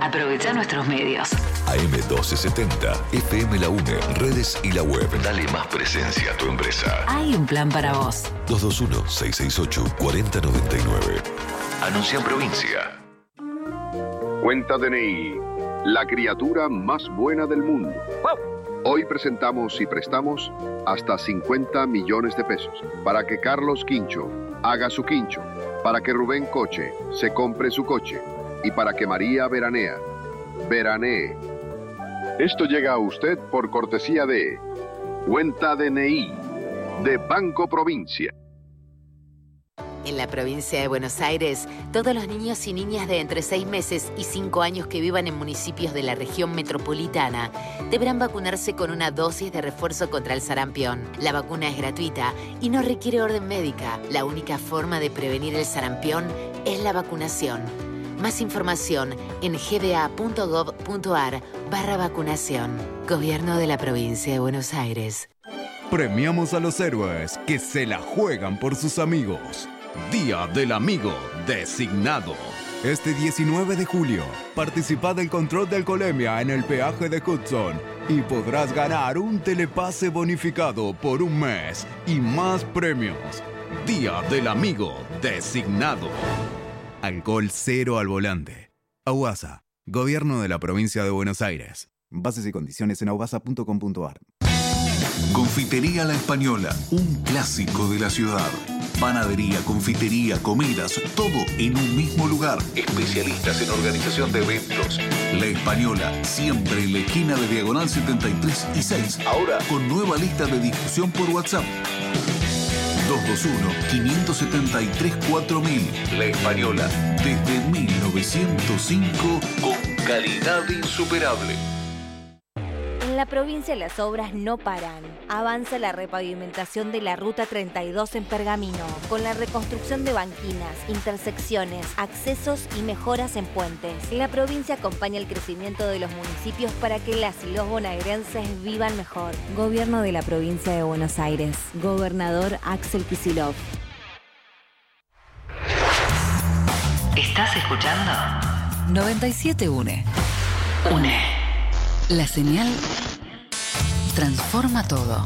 Aprovecha nuestros medios. AM1270, FM La UNE, redes y la web. Dale más presencia a tu empresa. Hay un plan para vos. 221-668-4099. Anuncia en provincia. Cuenta DNI, la criatura más buena del mundo. Hoy presentamos y prestamos hasta 50 millones de pesos para que Carlos Quincho haga su quincho, para que Rubén Coche se compre su coche y para que María veranee. Esto llega a usted por cortesía de Cuenta DNI de Banco Provincia. En la provincia de Buenos Aires, todos los niños y niñas de entre 6 meses y 5 años que vivan en municipios de la región metropolitana deberán vacunarse con una dosis de refuerzo contra el sarampión. La vacuna es gratuita y no requiere orden médica. La única forma de prevenir el sarampión es la vacunación. Más información en gba.gov.ar/vacunación. Gobierno de la provincia de Buenos Aires. Premiamos a los héroes que se la juegan por sus amigos. Día del Amigo Designado. Este 19 de julio, participa del control de alcoholemia en el peaje de Hudson y podrás ganar un telepase bonificado por un mes y más premios. Día del Amigo Designado. Alcohol cero al volante. AUASA, Gobierno de la Provincia de Buenos Aires. Bases y condiciones en aubasa.com.ar. Confitería La Española, un clásico de la ciudad. Panadería, confitería, comidas, todo en un mismo lugar. Especialistas en organización de eventos. La Española, siempre en la esquina de Diagonal 73 y 6. Ahora con nueva lista de difusión por WhatsApp. 221-573-4000. La Española, desde 1905, con calidad insuperable. En la provincia las obras no paran. Avanza la repavimentación de la Ruta 32 en Pergamino, con la reconstrucción de banquinas, intersecciones, accesos y mejoras en puentes. La provincia acompaña el crecimiento de los municipios para que las y los bonaerenses vivan mejor. Gobierno de la provincia de Buenos Aires. Gobernador Axel Kicillof. ¿Estás escuchando? 97 UNE. UNE. La señal transforma todo.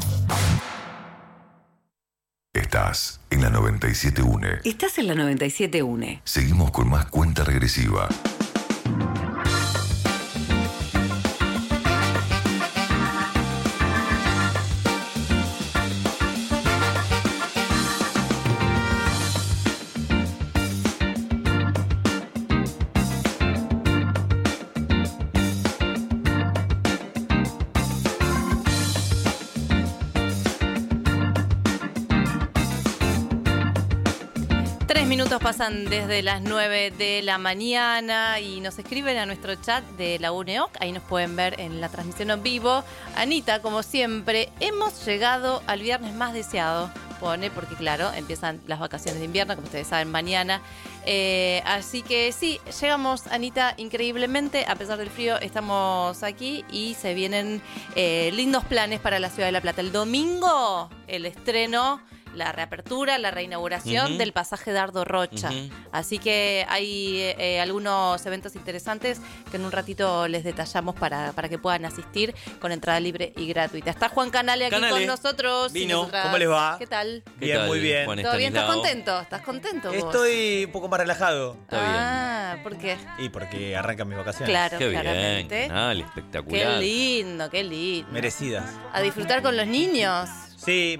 Estás en la 97 UNE. Estás en la 97 UNE. Seguimos con más cuenta regresiva. Minutos pasan desde las 9 de la mañana y nos escriben a nuestro chat de la UNEOC. Ahí nos pueden ver en la transmisión en vivo. Anita, como siempre, hemos llegado al viernes más deseado. Pone, porque claro, empiezan las vacaciones de invierno, como ustedes saben, mañana. Así que sí, llegamos, Anita, increíblemente. A pesar del frío, estamos aquí y se vienen lindos planes para la Ciudad de La Plata. El domingo, el estreno, la reapertura, la reinauguración del pasaje Dardo Rocha. Así que hay algunos eventos interesantes que en un ratito les detallamos para que puedan asistir con entrada libre y gratuita. Está Juan Canale aquí con nosotros. Vino, ¿cómo les va? ¿Qué tal? Bien, muy bien. ¿Todo bien? ¿Estás contento? ¿Estás contento vos? Estoy un poco más relajado. Está bien. ¿Por qué? Y porque arrancan mis vacaciones. Claro, qué claramente. Bien, Canal, espectacular. Qué lindo, qué lindo. Merecidas. A disfrutar con los niños. Sí,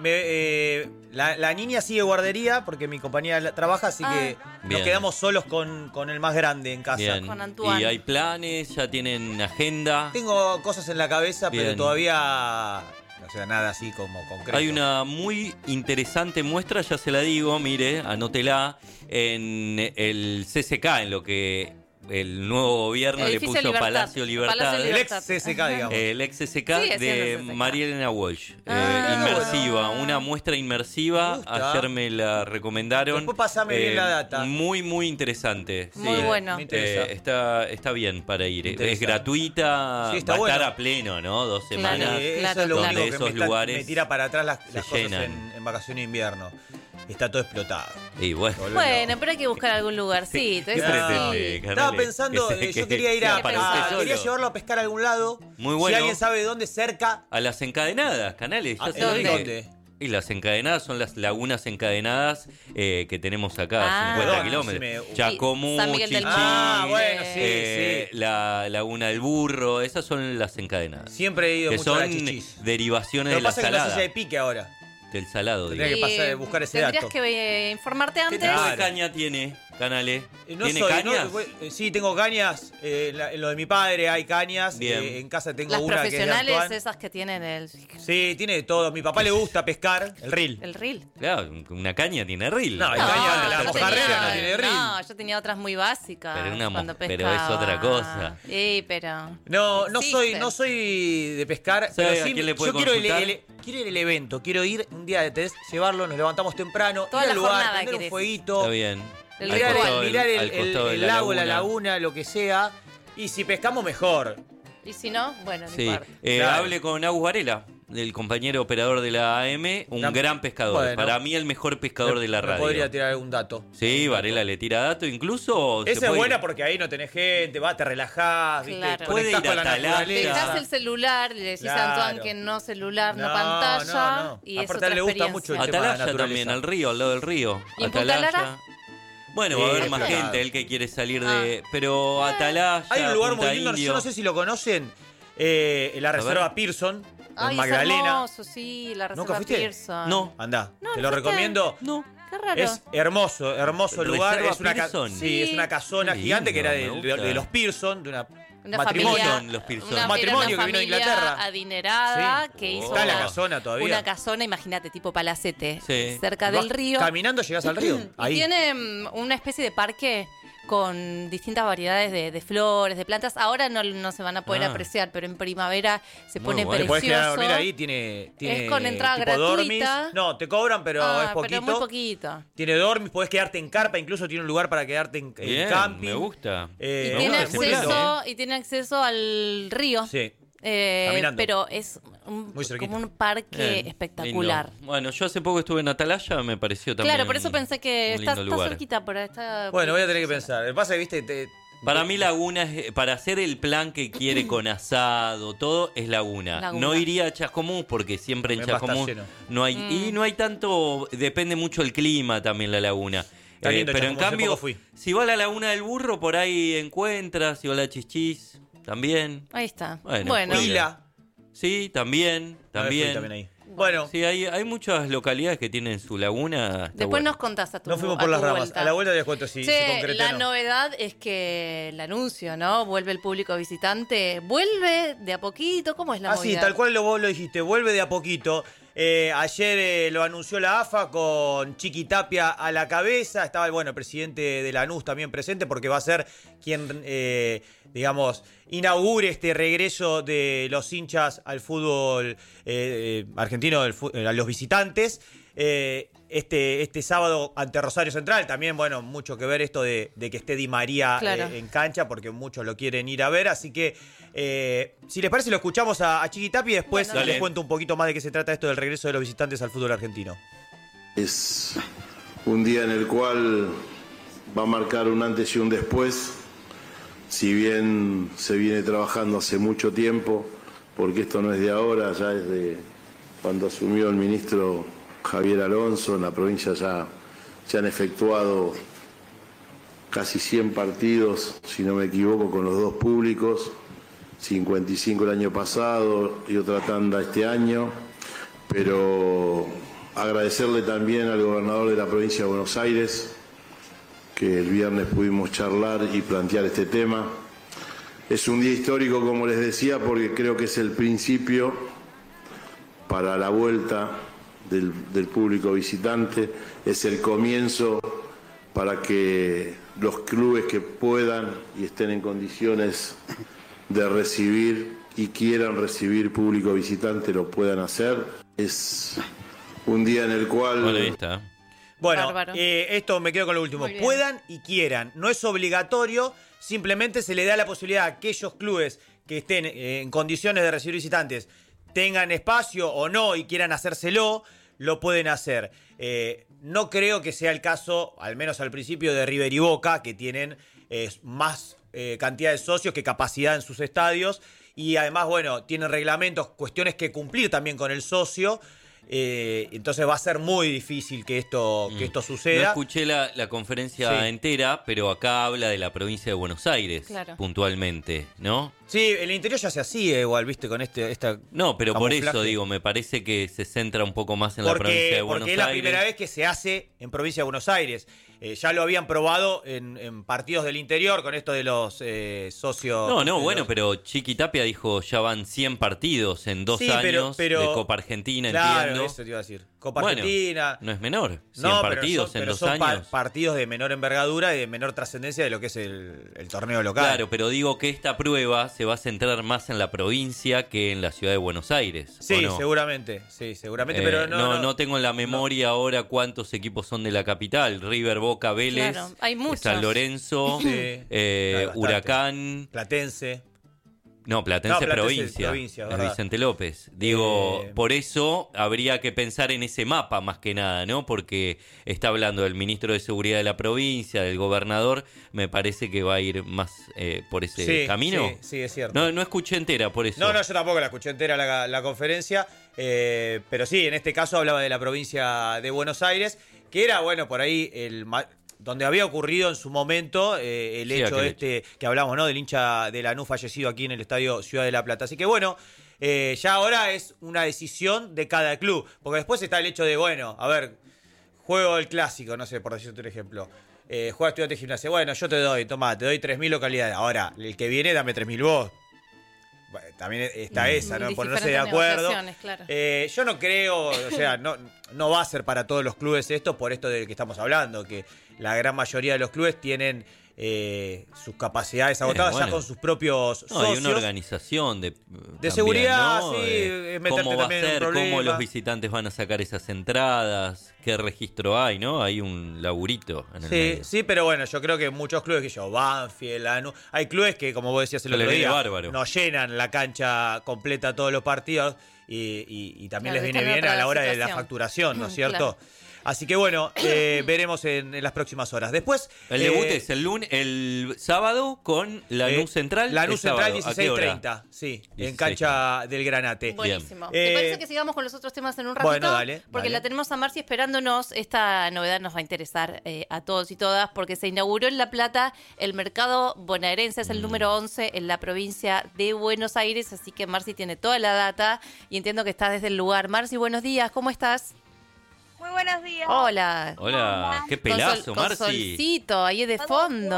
la niña sigue guardería porque mi compañera trabaja, así que nos quedamos solos con el más grande en casa. Bien. Con Antoine. ¿Y hay planes? ¿Ya tienen agenda? Tengo cosas en la cabeza, Bien. pero todavía, o sea, nada así como concreto. Hay una muy interesante muestra, ya se la digo, mire, anótela, en el CCK, en lo que el nuevo gobierno le puso Libertad. Palacio Libertad. El ex CCK, digamos. El ex CCK Sigue de siendo CCK. María Elena Walsh. Inmersiva, una muestra inmersiva. Ayer me la recomendaron. Después pasame bien la data. Muy, muy interesante. Muy Sí, bueno. Me interesa. está bien para ir. interesa. Es gratuita, Sí, está va a estar bueno. a pleno, ¿no? 2 Claro. semanas. Eso es lo donde único que esos me lugares tira para atrás las se cosas llenan. en vacaciones de invierno. está todo explotado. Y bueno, pero hay que buscar algún lugarcito. Eso sí. Estaba pensando, yo quería ir quería llevarlo a pescar a algún lado. Muy bueno. Si alguien sabe de dónde, cerca. A las encadenadas, Canales. Ya se lo dije. ¿Dónde? Y las encadenadas son las lagunas encadenadas que tenemos acá, 50 kilómetros. Chacomú, San Miguel del Monte. Bueno, sí. La laguna del Burro, esas son las encadenadas. Siempre he ido que mucho a la son Chichis. derivaciones Lo de la que pasa es que salada. no sé si hay pique ahora. Del salado, Tendría digo. que buscar ese dato. Tendrías que informarte antes. ¿Qué tipo de caña tiene, Canales? ¿Tiene cañas? Sí, tengo cañas. En lo de mi padre hay cañas. Bien. En casa tengo Las una que es de profesionales, Antoine. esas que tienen el... Sí, tiene de todo. A mi papá le gusta pescar el reel. El reel. Claro, una caña tiene reel. No, la caña, la yo mojarrera tenía- no tiene reel. No, yo tenía otras muy básicas. Pero pero es otra cosa. Sí, pero... No existen. soy de pescar. ¿Sabe Pero a sí, quién le puede yo quiero consultar? quiero ir al evento. Quiero ir un día de test, llevarlo, nos levantamos temprano, Toda ir la al lugar, jornada prender un querés. fueguito. Está bien. El Al Mirar costado el, del- al costado de el lago, la laguna, lo que sea. Y si pescamos, mejor. Y si no, bueno, no Sí, importa. Claro. hable con Agus Varela, el compañero operador de la AM, un gran pescador. Bueno. Para mí el mejor pescador de la Me radio. podría tirar algún dato. Sí, Varela le tira datos, incluso... se Esa es puede- buena porque ahí no tenés gente, te relajás, ¿viste? Claro. Puede Conectás ir a con la Atalaya. naturaleza. Dejás el celular, le decís a Claro. Antoine que no celular, no, No, pantalla. no. Y es Aparte, otra le gusta experiencia. mucho el tema de Atalaya naturaleza. también, al río, al lado del río. ¿Y en Punta Lara? Bueno, Sí, va a haber más explotado. gente, él que quiere salir de... Pero Atalaya, Hay un lugar muy Punta lindo, Indio. yo no sé si lo conocen, la reserva Pearson, en Ay, es Magdalena. hermoso, sí, la ¿Nunca reserva fuiste? Pearson. No. Andá, No, te ¿no lo fuiste? recomiendo. No. Qué raro. Es hermoso, hermoso lugar. ¿Reserva Es una, Pearson? sí, es una casona Qué gigante que era lindo, me gusta. de los Pearson, de una matrimonio. familia, Los Pearson. una, Matrimonio era una que vino de familia Inglaterra. adinerada Sí. que hizo Está la casona todavía. una casona, imagínate, tipo palacete, Sí. cerca Vas del río. Caminando llegás al río. Y Ahí. tiene una especie de parque con distintas variedades de flores, de plantas. Ahora no se van a poder apreciar, pero en primavera se Muy pone bueno. Te podés quedar a precioso. dormir ahí, tiene Es con entrada tipo gratuita. dormis. No, te cobran, pero es poquito. Pero muy poquito. Tiene dormis, podés quedarte en carpa, incluso tiene un lugar para quedarte en Bien, camping. me gusta. Y Me tiene gusta, es muy lindo. acceso al río. Sí. Caminando. Pero es Muy cerquita. como un parque Bien, espectacular. lindo. Bueno, yo hace poco estuve en Atalaya, me pareció también. Claro, por eso pensé que un está lindo lugar. cerquita. Está Bueno, voy a tener que pensar. Lo que pasa es que, viste, Para mí Laguna, para hacer el plan que quiere con asado, todo, es Laguna. Laguna. No iría a Chascomús porque siempre en También va a estar Chascomús lleno. no hay... Y no hay tanto... Depende mucho el clima también la Laguna. Está lindo Pero en Chascomús, hace cambio, poco fui. si va a la Laguna del Burro, por ahí encuentras. Si va a la Chichis, también. Ahí está. Bueno, Bueno, pues, Pila. Sí, también. También. También ahí. Bueno, Sí, hay muchas localidades que tienen su laguna. está después bueno. nos contás a tu nos fuimos a por tu las ramas. vuelta. A la vuelta les cuento si Che, concreté la o no. novedad es que el anuncio, ¿no? Vuelve el público visitante. ¿Vuelve de a poquito? ¿Cómo es la Sí, movida? tal cual vos lo dijiste, vuelve de a poquito. Ayer lo anunció la AFA con Chiqui Tapia a la cabeza. Estaba el presidente de Lanús también presente porque va a ser quien, digamos, inaugure este regreso de los hinchas al fútbol argentino, a los visitantes. Este sábado ante Rosario Central. También, mucho que ver esto de que esté Di María Claro. en cancha porque muchos lo quieren ir a ver. Así que, si les parece, lo escuchamos a Chiqui Tapia y después Bueno, les dale. cuento un poquito más de qué se trata esto del regreso de los visitantes al fútbol argentino. Es un día en el cual va a marcar un antes y un después, si bien se viene trabajando hace mucho tiempo, porque esto no es de ahora, ya es de cuando asumió el ministro Javier Alonso. En la provincia ya se han efectuado casi 100 partidos, si no me equivoco, con los dos públicos, 55 el año pasado y otra tanda este año, pero agradecerle también al gobernador de la provincia de Buenos Aires, que el viernes pudimos charlar y plantear este tema. Es un día histórico, como les decía, porque creo que es el principio para la vuelta del público visitante, es el comienzo para que los clubes que puedan y estén en condiciones de recibir y quieran recibir público visitante lo puedan hacer. Es un día en el cual... Bueno, ahí está. Bárbaro. Esto me quedo con lo último. Muy bien. Puedan y quieran. No es obligatorio, simplemente se le da la posibilidad a aquellos clubes que estén en condiciones de recibir visitantes, tengan espacio o no y quieran hacérselo, lo pueden hacer. no creo que sea el caso, al menos al principio, de River y Boca, que tienen más cantidad de socios que capacidad en sus estadios. Y además, bueno, tienen reglamentos, cuestiones que cumplir también con el socio. Entonces va a ser muy difícil que esto suceda. No escuché la conferencia entera, pero acá habla de la provincia de Buenos Aires, puntualmente, ¿no? Sí, el interior ya se hacía igual, ¿viste? Con esta No, pero por camuflaje. eso digo, me parece que se centra un poco más en la provincia de Buenos Aires. Porque es la primera vez que se hace en provincia de Buenos Aires. Ya lo habían probado en partidos del interior con esto de los socios. Bueno, pero Chiqui Tapia dijo ya van 100 partidos en 2 años de Copa Argentina, entiendo. Eso te iba a decir. Copa Argentina. No es menor, 100 partidos en 2 años. Partidos de menor envergadura y de menor trascendencia de lo que es el torneo local. Claro, pero digo que esta prueba se va a centrar más en la provincia que en la ciudad de Buenos Aires. Sí, no? seguramente, pero no tengo en la memoria ahora cuántos equipos son de la capital. River, Boca, Vélez, hay muchos. San Lorenzo, Huracán, Platense. No, Platense es provincia, es Vicente López. Digo, por eso habría que pensar en ese mapa más que nada, ¿no? Porque está hablando del ministro de Seguridad de la provincia, del gobernador, me parece que va a ir más por ese camino. Sí, es cierto. No escuché entera, por eso. No, yo tampoco la escuché entera la conferencia, pero sí, en este caso hablaba de la provincia de Buenos Aires, que era, bueno, por ahí donde había ocurrido en su momento el hecho que hablamos, ¿no? Del hincha de Lanús fallecido aquí en el Estadio Ciudad de la Plata. Así que bueno, ya ahora es una decisión de cada club. Porque después está el hecho de, bueno, a ver, juego el clásico, no sé, por decirte un ejemplo. Juega Estudiantes de Gimnasia. Bueno, yo te doy 3.000 localidades. Ahora, el que viene, dame 3.000 vos. Bueno, también está esa, ¿no? Ponerse de acuerdo. Claro. Yo no creo, o sea, no va a ser para todos los clubes esto, por esto del que estamos hablando, que la gran mayoría de los clubes tienen sus capacidades agotadas ya con sus propios socios. Hay una organización de seguridad, ¿no? ¿Cómo va a ser? ¿Cómo los visitantes van a sacar esas entradas? ¿Qué registro hay, no? Hay un laburito en el medio. Sí, pero bueno, yo creo que muchos clubes Banfield, Lanús, hay clubes que, como vos decías el otro día, no llenan la cancha completa todos los partidos y también les viene bien a la hora de la facturación, ¿no es cierto? Claro. Así que bueno, veremos en las próximas horas. Después el debut es el sábado con Lanús Central. Lanús Central 16:30, sí, 16. En cancha del Granate. Buenísimo. ¿Te parece que sigamos con los otros temas en un ratito? Bueno, dale. Porque la tenemos a Marci esperándonos. Esta novedad nos va a interesar a todos y todas porque se inauguró en La Plata el mercado bonaerense, es el número 11 en la provincia de Buenos Aires, así que Marci tiene toda la data y entiendo que estás desde el lugar. Marci, buenos días, ¿cómo estás? Muy buenos días. Hola, qué pelazo, Marci. Con solcito ahí de fondo.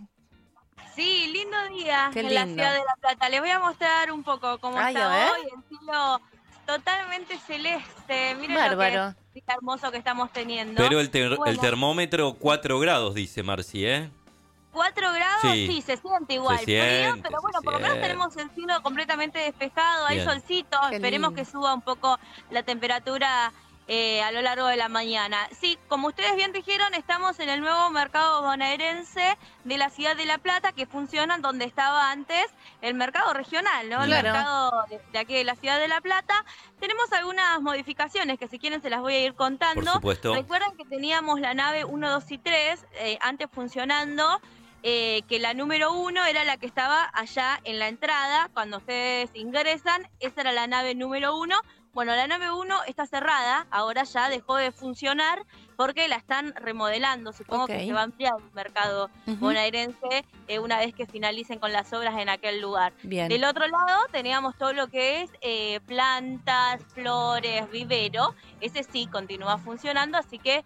Sí, lindo día qué en lindo. La ciudad de La Plata. Les voy a mostrar un poco cómo está hoy, el cielo totalmente celeste. Miren bárbaro. Lo que hermoso que estamos teniendo. Pero el termómetro 4 grados, dice Marci, 4 grados, sí, se siente igual. Frío, pero bueno, por lo menos tenemos el cielo completamente despejado, hay solcito, esperemos que suba un poco la temperatura a lo largo de la mañana. Sí, como ustedes bien dijeron, estamos en el nuevo mercado bonaerense de la ciudad de La Plata, que funciona donde estaba antes el mercado regional, ¿no? Claro. El mercado de aquí de la ciudad de La Plata. Tenemos algunas modificaciones que si quieren se las voy a ir contando. Por supuesto. Recuerden que teníamos la nave 1, 2 y 3 antes funcionando, que la número 1 era la que estaba allá en la entrada, cuando ustedes ingresan, esa era la nave número 1. Bueno, la nave 1 está cerrada, ahora ya dejó de funcionar porque la están remodelando. Supongo que se va a ampliar el mercado bonaerense una vez que finalicen con las obras en aquel lugar. Bien. Del otro lado teníamos todo lo que es plantas, flores, vivero. Ese sí continúa funcionando, así que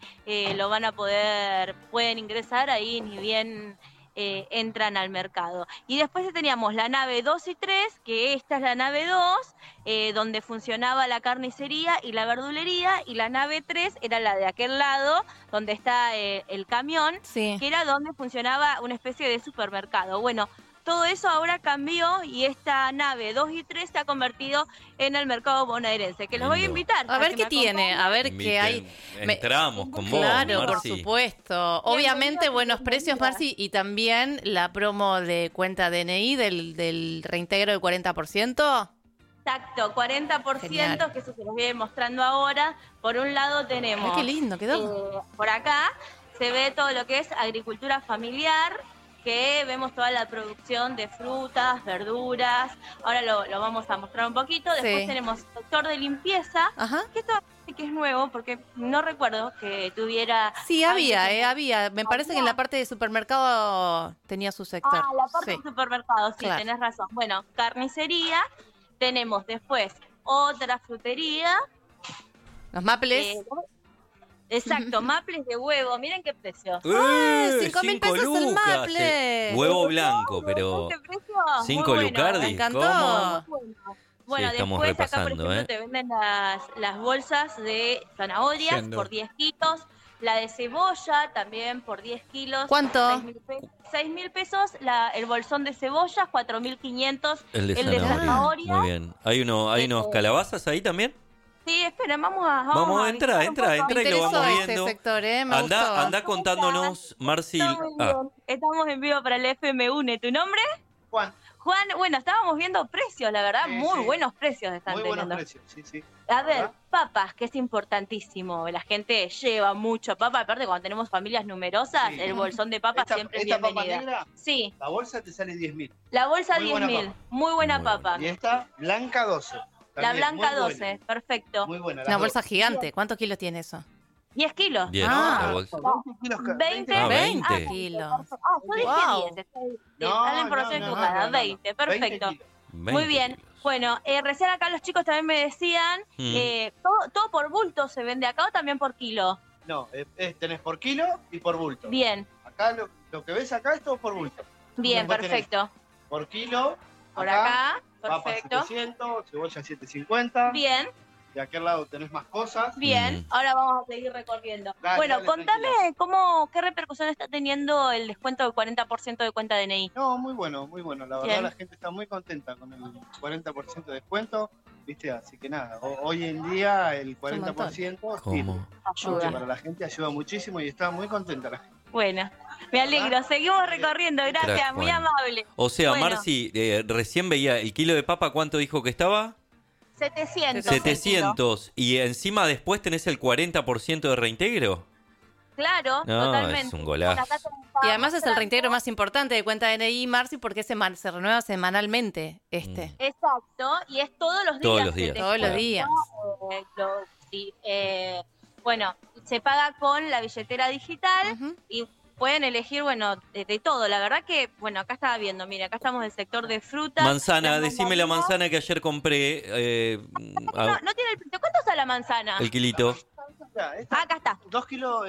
pueden ingresar ahí ni bien entran al mercado. Y después teníamos la nave 2 y 3, que esta es la nave 2, donde funcionaba la carnicería y la verdulería, y la nave 3 era la de aquel lado, donde está el camión, que era donde funcionaba una especie de supermercado. Bueno, todo eso ahora cambió y esta nave 2 y 3 se ha convertido en el mercado bonaerense, que los voy a invitar. A ver qué tiene, a ver qué hay. Entramos con vos, claro, Marci. por supuesto. Obviamente buenos precios, Marci, y también la promo de cuenta DNI del reintegro del 40%. Exacto, 40%, Genial. que eso se los voy a ir mostrando ahora. Por un lado tenemos... Ay, qué lindo quedó. Por acá se ve todo lo que es agricultura familiar, que vemos toda la producción de frutas, verduras. Ahora lo vamos a mostrar un poquito. Después tenemos sector de limpieza, que esto que es nuevo porque no recuerdo que tuviera... Sí, había. Me parece que en la parte de supermercado tenía su sector. Ah, la parte de supermercado, sí, claro. Tenés razón. Bueno, carnicería, tenemos después otra frutería. Los maples. Exacto, maples de huevo, miren qué precio. ¡Ay, 5.000 pesos el maple! Huevo blanco, pero... 5 lucardis, Me encantó. ¿cómo? Bueno, sí, estamos después acá, por repasando, ejemplo, te venden las bolsas de zanahorias por 10 kilos, la de cebolla también por 10 kilos. ¿Cuánto? 6.000 pesos el bolsón de cebollas, 4.500 el de zanahoria. Muy bien. ¿Hay unos calabazas ahí también? Sí, espera, vamos a entra y lo vamos viendo. Sector, me gustó. Anda contándonos, Marci. Estamos en vivo para el FM UNE. ¿Tu nombre? Juan, bueno, estábamos viendo precios, la verdad, muy buenos precios están teniendo. Muy buenos precios, sí. A ver, papas, que es importantísimo. La gente lleva mucho papa, aparte cuando tenemos familias numerosas, el bolsón de papas siempre es bienvenida. ¿Esta papa negra? Sí. La bolsa te sale 10.000. La bolsa 10.000, muy buena papa. Y esta, blanca 12. La blanca 12, perfecto. Muy buena. Una bolsa gigante, ¿cuántos kilos tiene eso? 10 kilos. La bolsa. 20 kilos. Yo dije 10. Dale información equivocada. 20, perfecto. 20 muy bien. kilos. Bueno, recién acá los chicos también me decían, ¿todo por bulto se vende acá o también por kilo? No, tenés por kilo y por bulto. Bien. Acá lo que ves acá es todo por bulto. Bien, perfecto. Por kilo. Por acá, perfecto. Papas 700, cebolla 750. Bien. De aquel lado tenés más cosas. Bien, ahora vamos a seguir recorriendo. Dale, bueno, dale, contame qué repercusión está teniendo el descuento del 40% de cuenta DNI. No, muy bueno. La verdad la gente está muy contenta con el 40% de descuento, ¿viste? Así que nada, hoy en día el 40% ayuda. Para la gente ayuda muchísimo y está muy contenta la gente. Bueno, me alegro. Seguimos recorriendo, gracias, Crack, muy bueno. amable. O sea, Bueno. Marci, recién veía el kilo de papa, ¿cuánto dijo que estaba? 700. 700. ¿Y encima después tenés el 40% de reintegro? Claro, No, totalmente. es un golazo. Y además es el reintegro más importante de cuenta DNI, Marci, porque se renueva semanalmente Exacto, y es todos los días. Todos los días. Todos los días. Bueno, se paga con la billetera digital y pueden elegir, de todo. La verdad que, acá estaba viendo, mira, acá estamos en el sector de frutas. Manzana, decime la manzana que ayer compré. No tiene el precio. ¿Cuánto está la manzana? El kilito. Acá está. 2 kilos,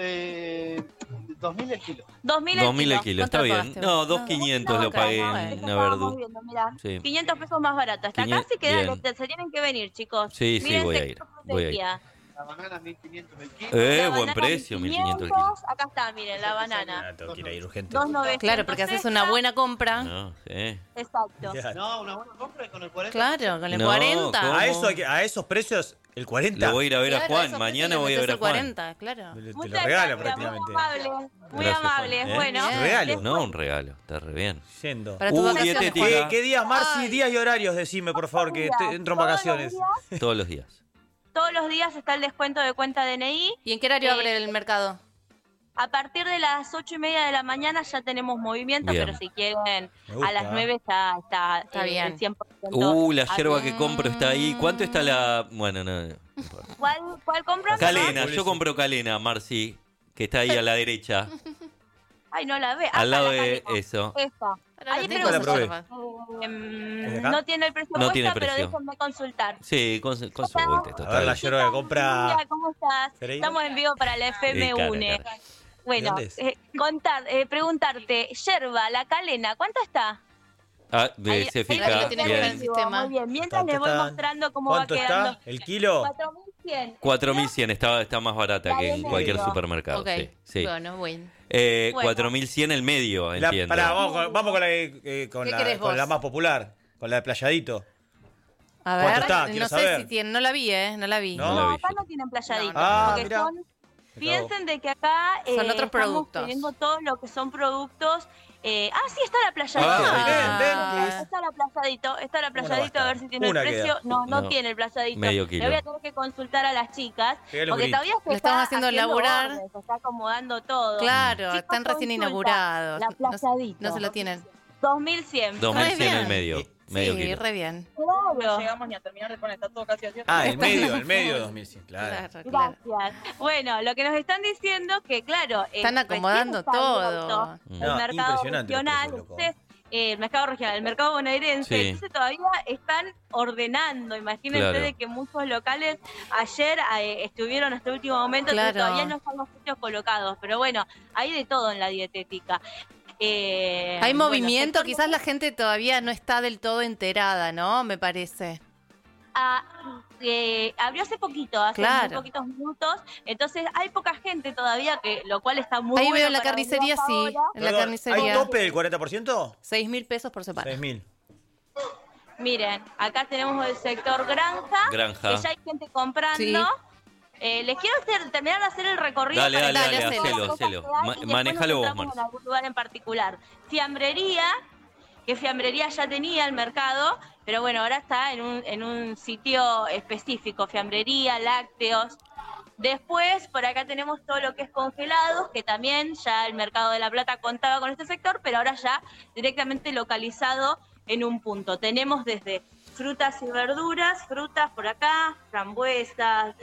2.000 el kilo. 2.000 el kilo, está bien. No, 2.500 lo pagué en una verdura. Sí. 500 pesos más barato. Hasta acá sí que se tienen que venir, chicos. Sí, Miren, voy a ir. La banana 1.500 el kilo. Buen precio, 1.500 el kilo. Acá está, miren, la banana. Tengo que ir a ir urgente. 2.900. Claro, porque haces una buena compra. No, sí. Exacto. No, una buena compra con el 40%. Claro, con el No, 40. ¿cómo? A esos precios, el 40. Lo voy a ir a ver a Claro, Juan. esos Mañana precios voy a ver a el Juan. 40, claro. Te lo Muchas regalo gracias, prácticamente. Muy Gracias, amable. Juan, ¿eh? Bueno, ¿Regalo? No, un regalo. Está re bien. Yendo. Para tus vacaciones, dietética. Juan. ¿Qué días, Marci? Ay. Días y horarios, decime, por favor, que entro en vacaciones. Todos los días. todos los días está el descuento de cuenta DNI. ¿Y en qué horario abre el mercado? A partir de las 8:30 de la mañana ya tenemos movimiento, Bien. pero si quieren a las 9 está bien. el 100%. La yerba que compro está ahí. ¿Cuánto está la...? Bueno, no. ¿Cuál compras? Calena, yo compro Calena, Marci, que está ahí a la derecha. Ay, no la ve. Al lado de Calena. eso. Esta. Ahí Nunca la probé. no tiene el precio No tiene puesta, pero precio. déjenme consultar. Sí, consulta, A ver, total. la yerba que compra... Hola, ¿cómo estás? ¿Fereira? Estamos en vivo para la FM Cara, UNE. cara. Bueno, ¿Dónde es? preguntarte, yerba, la calena, ¿cuánto está? Ah, Ahí- se ahí fija. lo tenemos Bien. en sistema. Muy bien, mientras les voy mostrando cómo ¿Cuánto va quedando. está el kilo? 4.100. 4.100, está más barata que en cualquier supermercado. Ok, Sí, sí. bueno, bueno. 4.100 el medio, entiendo. Pará, vamos con ¿Qué querés con vos? la más popular, con la de Playadito. A ¿Cuánto ver, está? no Quiero sé saber. si tiene, no la vi, no la vi. No la vi acá yo. no tienen playadito. Ah, porque mirá. piensen de que acá Son otros estamos productos. teniendo todo lo que son productos Sí, está la playadito. Está la playadito, a ver si tiene el precio. No tiene el playadito. Medio kilo. Le voy a tener que consultar a las chicas. Porque todavía le están haciendo laburar. Se está acomodando todo. Claro, chicos, están recién inaugurados. La playadito. No se lo tienen. 2100. 2100 el medio. Medio sí, kilo. Re bien. Claro. No llegamos ni a terminar de poner, está todo casi así. El medio 2100, claro. Gracias. Bueno, lo que nos están diciendo que, claro, están acomodando todo. El mercado regional, el mercado bonaerense, entonces todavía están ordenando. Imagínense de que muchos locales ayer estuvieron hasta el último momento, entonces todavía no están los precios colocados. Pero bueno, hay de todo en la dietética. Hay movimiento, quizás la gente todavía no está del todo enterada, ¿no? Me parece. Abrió hace poquito, hace muy poquitos minutos, entonces hay poca gente todavía, lo cual está muy Ahí bueno. Ahí veo en la carnicería, sí. En la carnicería. ¿Hay tope del 40%? 6.000 pesos por separado. 6.000. Miren, acá tenemos el sector granja. Que ya hay gente comprando. Sí. Les quiero terminar de hacer el recorrido. Dale, hacelo. Manejalo vos, Marce. En algún lugar en particular. Fiambrería, que Fiambrería ya tenía el mercado, pero bueno, ahora está en un sitio específico. Fiambrería, lácteos. Después, por acá tenemos todo lo que es congelados, que también ya el Mercado de la Plata contaba con este sector, pero ahora ya directamente localizado en un punto. Tenemos desde frutas y verduras, frutas por acá, frambuesas,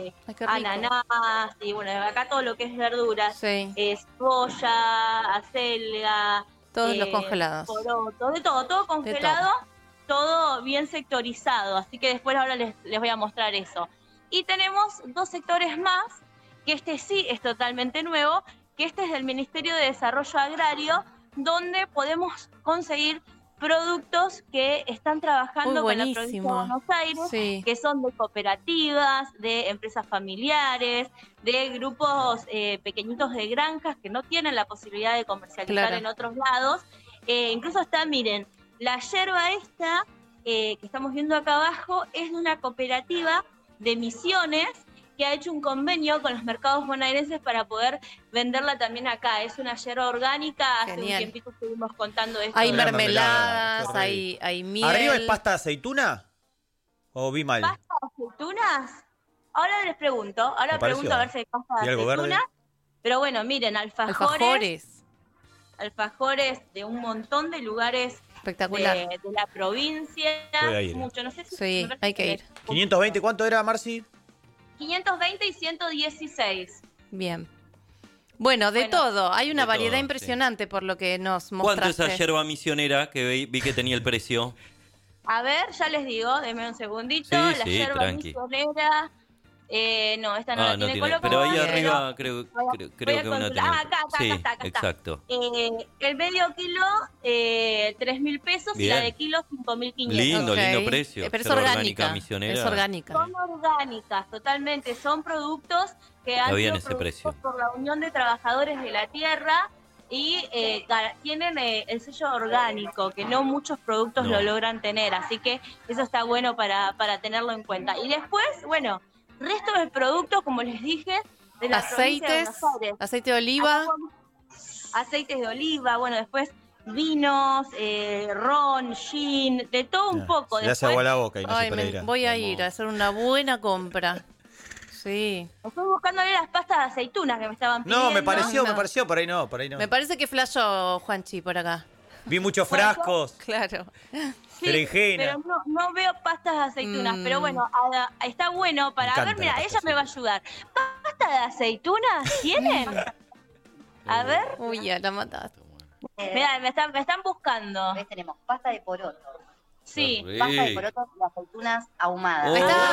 ananá, y bueno, acá todo lo que es verduras, cebolla, acelga, todos los congelados, poroto, de todo congelado, todo bien sectorizado, así que después ahora les voy a mostrar eso. Y tenemos dos sectores más, que este sí es totalmente nuevo, que este es del Ministerio de Desarrollo Agrario, donde podemos conseguir productos que están trabajando con la provincia de Buenos Aires, que son de cooperativas, de empresas familiares, de grupos pequeñitos de granjas que no tienen la posibilidad de comercializar en otros lados. Incluso está, miren, la yerba esta que estamos viendo acá abajo es de una cooperativa de Misiones que ha hecho un convenio con los mercados bonaerenses para poder venderla también acá. Es una yerba orgánica. Hace un tiempito estuvimos contando esto. Hay mermeladas, hay miel. ¿Arriba es pasta de aceituna? ¿O vi mal? ¿Pasta de aceitunas? Ahora les pregunto. A ver si hay pasta de aceituna. Pero bueno, miren, alfajores de un montón de lugares espectacular de la provincia. Mucho, no sé si hay que ir. 520, ¿cuánto era, Marci? 520 y 116. Bien. Bueno, todo. Hay una variedad impresionante por lo que nos mostraste. ¿Cuánto es esa yerba misionera que vi que tenía el precio? A ver, ya les digo, denme un segundito. La yerba misionera... no, esta no la tiene colocada. Pero ahí arriba creo que una tiene. Acá está. Exacto. El medio kilo, 3.000 pesos. Bien. Y la de kilo, 5.500. Lindo precio. Pero es orgánica. Misionera. Es orgánica. Son orgánicas, totalmente. Son productos que han sido producidos por la Unión de Trabajadores de la Tierra y tienen el sello orgánico, que no muchos productos lo logran tener. Así que eso está bueno para tenerlo en cuenta. Y después, bueno, resto del producto, como les dije, de la provincia de Buenos Aires. Aceite de oliva. Aceites de oliva, bueno, después vinos, ron, gin, de todo un poco. Se hace agua a la boca y no se puede ir. Voy a ir a hacer una buena compra. Sí. Estoy buscándole las pastas de aceitunas que me estaban pidiendo. No, me pareció, por ahí no. Me parece que flashó Juanchi por acá. Vi muchos frascos. Claro. Sí, pero no veo pastas de aceitunas, pero bueno, está bueno para ver, mira, ella me va a ayudar. ¿Pasta de aceitunas tienen? A ver. Uy, ya la mataste. Mira, me están buscando. Tenemos pasta de poroto. Sí, pasta de poroto y aceitunas ahumadas.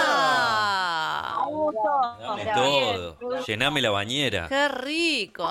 Dame todo. Llename la bañera. Qué rico.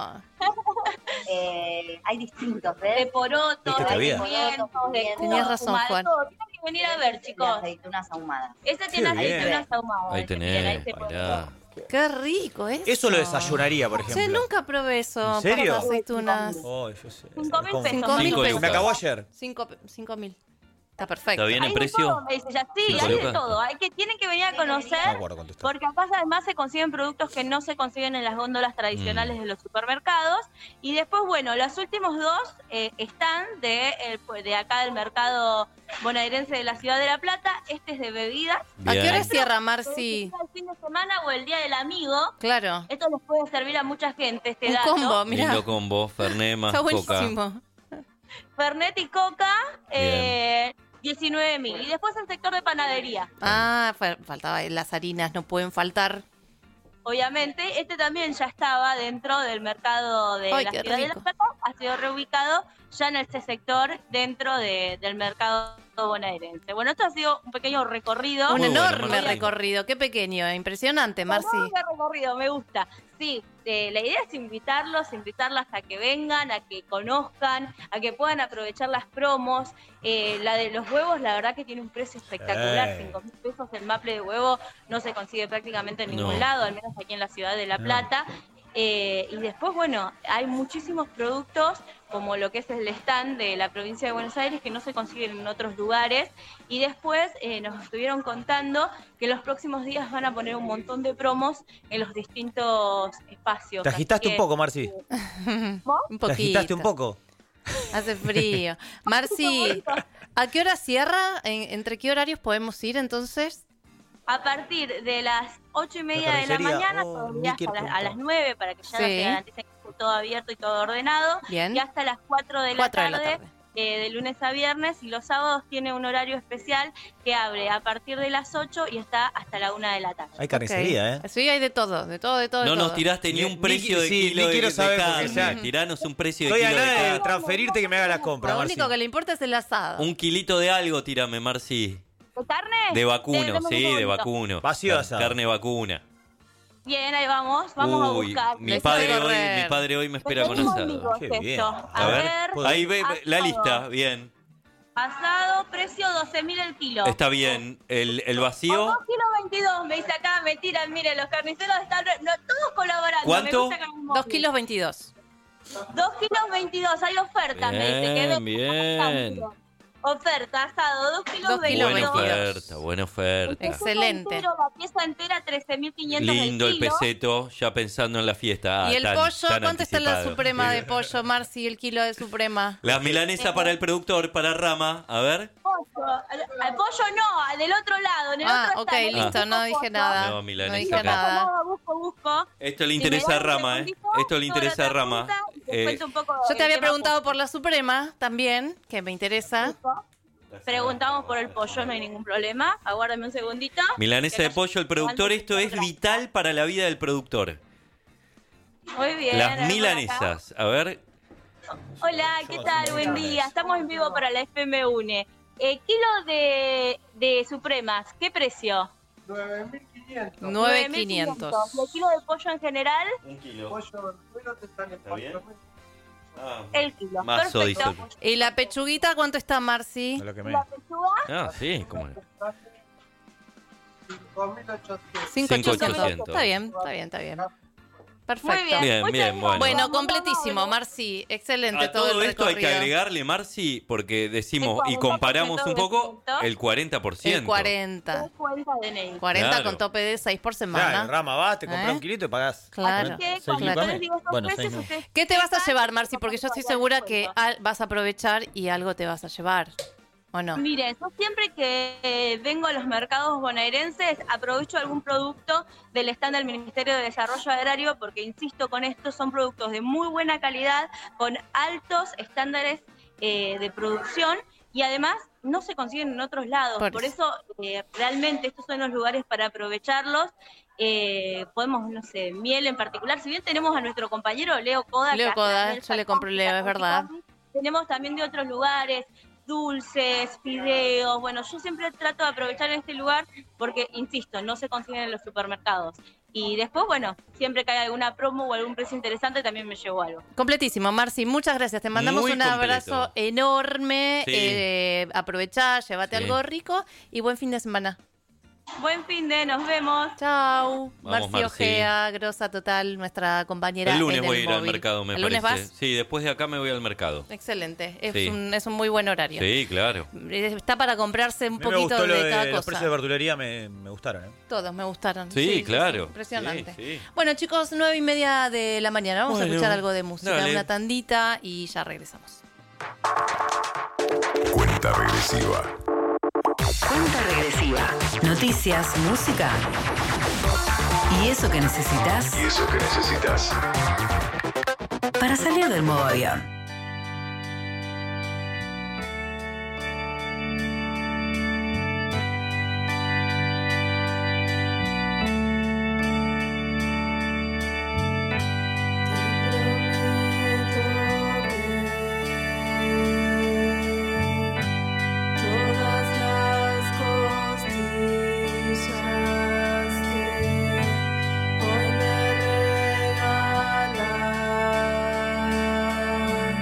Hay distintos, de poroto, de pimientos, tenías razón, Juan. Tienen que venir a ver, chicos. Aceitunas ahumadas. Este tiene aceitunas ahumadas. Ahí tenés. Qué rico eso. Eso lo desayunaría, por ejemplo. Sí, nunca probé eso. ¿En serio? Aceitunas. Oh, yo sé. 5.000 pesos. Me acabó ayer. 5.000. Está perfecto. ¿Está bien el precio? Todo, me dice ella. Sí, hay de todo. Tienen que venir a conocer, porque acá además se consiguen productos que no se consiguen en las góndolas tradicionales de los supermercados. Y después, bueno, los últimos dos están de acá del mercado bonaerense de la Ciudad de La Plata. Este es de bebidas. Bien. ¿A qué hora cierra, Marci? El fin de semana o el Día del Amigo. Claro. Esto les puede servir a mucha gente, este dato. Combo, mirá. Lindo combo, Fernet más Coca. Está buenísimo. Fernet y Coca, 19.000. Y después el sector de panadería. Faltaba las harinas, no pueden faltar. Obviamente, este también ya estaba dentro del mercado de la Ciudad de La Plata, ha sido reubicado ya en este sector dentro del mercado bonaerense. Bueno, esto ha sido un pequeño recorrido. Un enorme recorrido, qué pequeño, impresionante, Marci. Un enorme recorrido, me gusta. Sí, la idea es invitarlas a que vengan, a que conozcan, a que puedan aprovechar las promos. La de los huevos, la verdad que tiene un precio espectacular, 5.000 pesos el maple de huevo no se consigue prácticamente en ningún lado, al menos aquí en la Ciudad de La Plata. Y después, bueno, hay muchísimos productos como lo que es el stand de la provincia de Buenos Aires que no se consiguen en otros lugares. Y después nos estuvieron contando que los próximos días van a poner un montón de promos en los distintos espacios. ¿Te agitaste un poco, Marci? Un poquito. ¿Te agitaste un poco? Hace frío. Marci, ¿a qué hora cierra? ¿Entre qué horarios podemos ir entonces? A partir de las 8:30 de la mañana, todavía hasta a las 9, para que ya se garanticen que esté todo abierto y todo ordenado. Bien. Y hasta las 4 de la tarde. De lunes a viernes, y los sábados tiene un horario especial que abre a partir de las 8 y está hasta la 1 de la tarde. Hay carnicería, Sí, hay de todo. No nos tiraste ni un precio de kilo quiero saber carne. Tiranos un precio de kilo de carne. Estoy a nada de transferirte que me haga las compras, Lo único que le importa es el asado. Un kilito de algo, tírame, Marci. ¿De carne? De vacuno, de vacuno. Vacío asado. Carne vacuna. Bien, ahí vamos a buscar. Mi padre hoy me espera con asado. Qué bien. A ver. Ahí ve la lista, bien. Asado, precio 12.000 el kilo. Está bien. ¿El vacío? 2,22 kilos, me dice acá, me tiran, miren, los carniceros están todos colaborando. ¿Cuánto? 2,22 kilos. 2,22 kilos, hay oferta, me dice. Bien. Oferta, asado, 2,22 Buena oferta. Excelente. La pieza entera, 13.500 Lindo el peseto, ya pensando en la fiesta. ¿Y el pollo? ¿Cuánto está la suprema de pollo, Marci, el kilo de suprema? La milanesa para el productor, para Rama, a ver. Al pollo no, del otro lado. En el otro ok, listo, no dije nada. No, milanesa dije nada. Busco. Esto le interesa a Rama, Esto le interesa a Rama. Yo te había preguntado por la suprema también, que me interesa. Preguntamos por el pollo, no hay ningún problema. Aguárdame un segundito. Milanesa de pollo, el productor, esto es vital para la vida del productor. Muy bien. Las milanesas, a ver. Hola, ¿qué tal? Buen día. Estamos en vivo para la FM UNE. Kilo de supremas, ¿qué precio? 9.500. 9.500. ¿El kilo de pollo en general? Un kilo. Pollo están en ¿Está bien? El kilo. Mazo, perfecto. dice. ¿Y la pechuguita cuánto está, Marci? ¿La pechuga? Sí, ¿cómo es? 5.800. 5.800. Está bien. Perfecto. Muy bien. Bien, bueno. Bueno, completísimo, Marci. Excelente A todo el todo esto hay recorrido. que agregarle, Marci, porque decimos y comparamos un poco el 40%. El 40. 40 Claro. con tope de 6 por semana. Claro, Rama, vas, te compras un kilito y pagás. Claro. ¿Qué te vas a llevar, Marci? Porque yo estoy segura que vas a aprovechar y algo te vas a llevar. ¿O no? Miren, yo siempre que vengo a los mercados bonaerenses aprovecho algún producto del stand del Ministerio de Desarrollo Agrario porque, insisto, con esto son productos de muy buena calidad, con altos estándares de producción y además no se consiguen en otros lados. Por eso realmente estos son los lugares para aprovecharlos. Podemos, no sé, miel en particular. Si bien tenemos a nuestro compañero Leo Coda. Yo le compro Leo, es verdad. Tenemos también de otros lugares dulces, fideos. Bueno, yo siempre trato de aprovechar en este lugar porque, insisto, no se consiguen en los supermercados. Y después, bueno, siempre que hay alguna promo o algún precio interesante, también me llevo algo. Completísimo, Marci, muchas gracias. Te mandamos Muy un completo. abrazo enorme. Sí. Aprovechá, llévate Sí. algo rico y buen fin de semana. Buen fin de, nos vemos. Chau. Marci Ojea, grosa total, nuestra compañera. El lunes en voy el a ir al móvil. mercado, me ¿El parece. lunes vas? Sí, después de acá me voy al mercado. Excelente. Sí. Es un muy buen horario. Sí, claro. Está para comprarse un poquito me gustó de cada cosa. Los precios de verdulería me gustaron. Todos me gustaron. Sí, claro. Impresionante. Sí. Bueno, chicos, 9:30 de la mañana. Vamos a escuchar algo de música, dale. una tandita y ya regresamos. Cuenta regresiva. Cuenta regresiva. Noticias, música. Y eso que necesitas para salir del modo avión. Hoy me regalas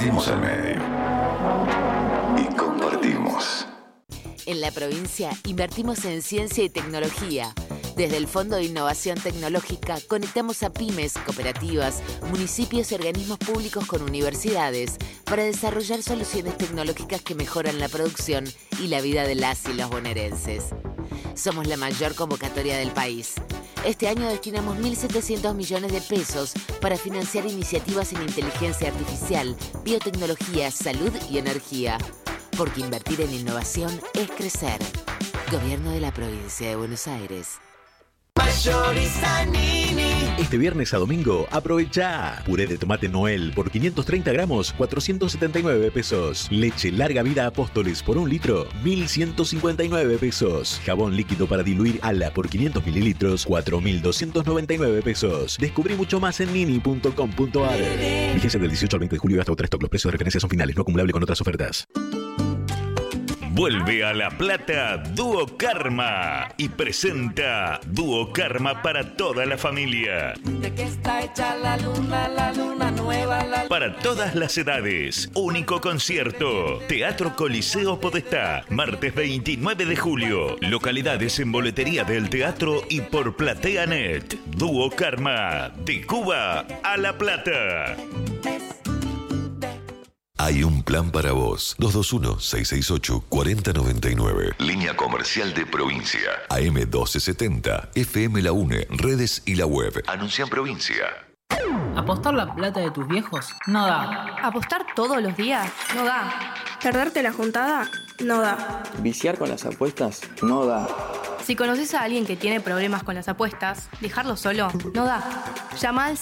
Salimos al medio y compartimos. En la provincia invertimos en ciencia y tecnología. Desde el Fondo de Innovación Tecnológica conectamos a pymes, cooperativas, municipios y organismos públicos con universidades para desarrollar soluciones tecnológicas que mejoran la producción y la vida de las y los bonaerenses. Somos la mayor convocatoria del país. Este año destinamos 1.700 millones de pesos para financiar iniciativas en inteligencia artificial, biotecnología, salud y energía. Porque invertir en innovación es crecer. Gobierno de la Provincia de Buenos Aires. Mayorista Nini. Este viernes a domingo, aprovecha. Puré de tomate Noel por 530 gramos, 479 pesos. Leche larga vida Apóstoles por 1 litro, 1.159 pesos. Jabón líquido para diluir Ala por 500 mililitros, 4.299 pesos. Descubrí mucho más en nini.com.ar. Vigencia del 18 al 20 de julio hasta otra stock. Los precios de referencia son finales, no acumulable con otras ofertas. Vuelve a La Plata Dúo Karma y presenta Dúo Karma para toda la familia. ¿De qué está hecha la luna nueva? Para todas las edades, único concierto. Teatro Coliseo Podestá, martes 29 de julio. Localidades en boletería del teatro y por PlateaNet. Dúo Karma, de Cuba a La Plata. Hay un plan para vos. 221-668-4099. Línea comercial de provincia. AM 1270. FM La UNE. Redes y la web. Anuncia en provincia. ¿Apostar la plata de tus viejos? No da. ¿Apostar todos los días? No da. ¿Perderte la juntada? No da. ¿Viciar con las apuestas? No da. Si conoces a alguien que tiene problemas con las apuestas, dejarlo solo no da. Llama al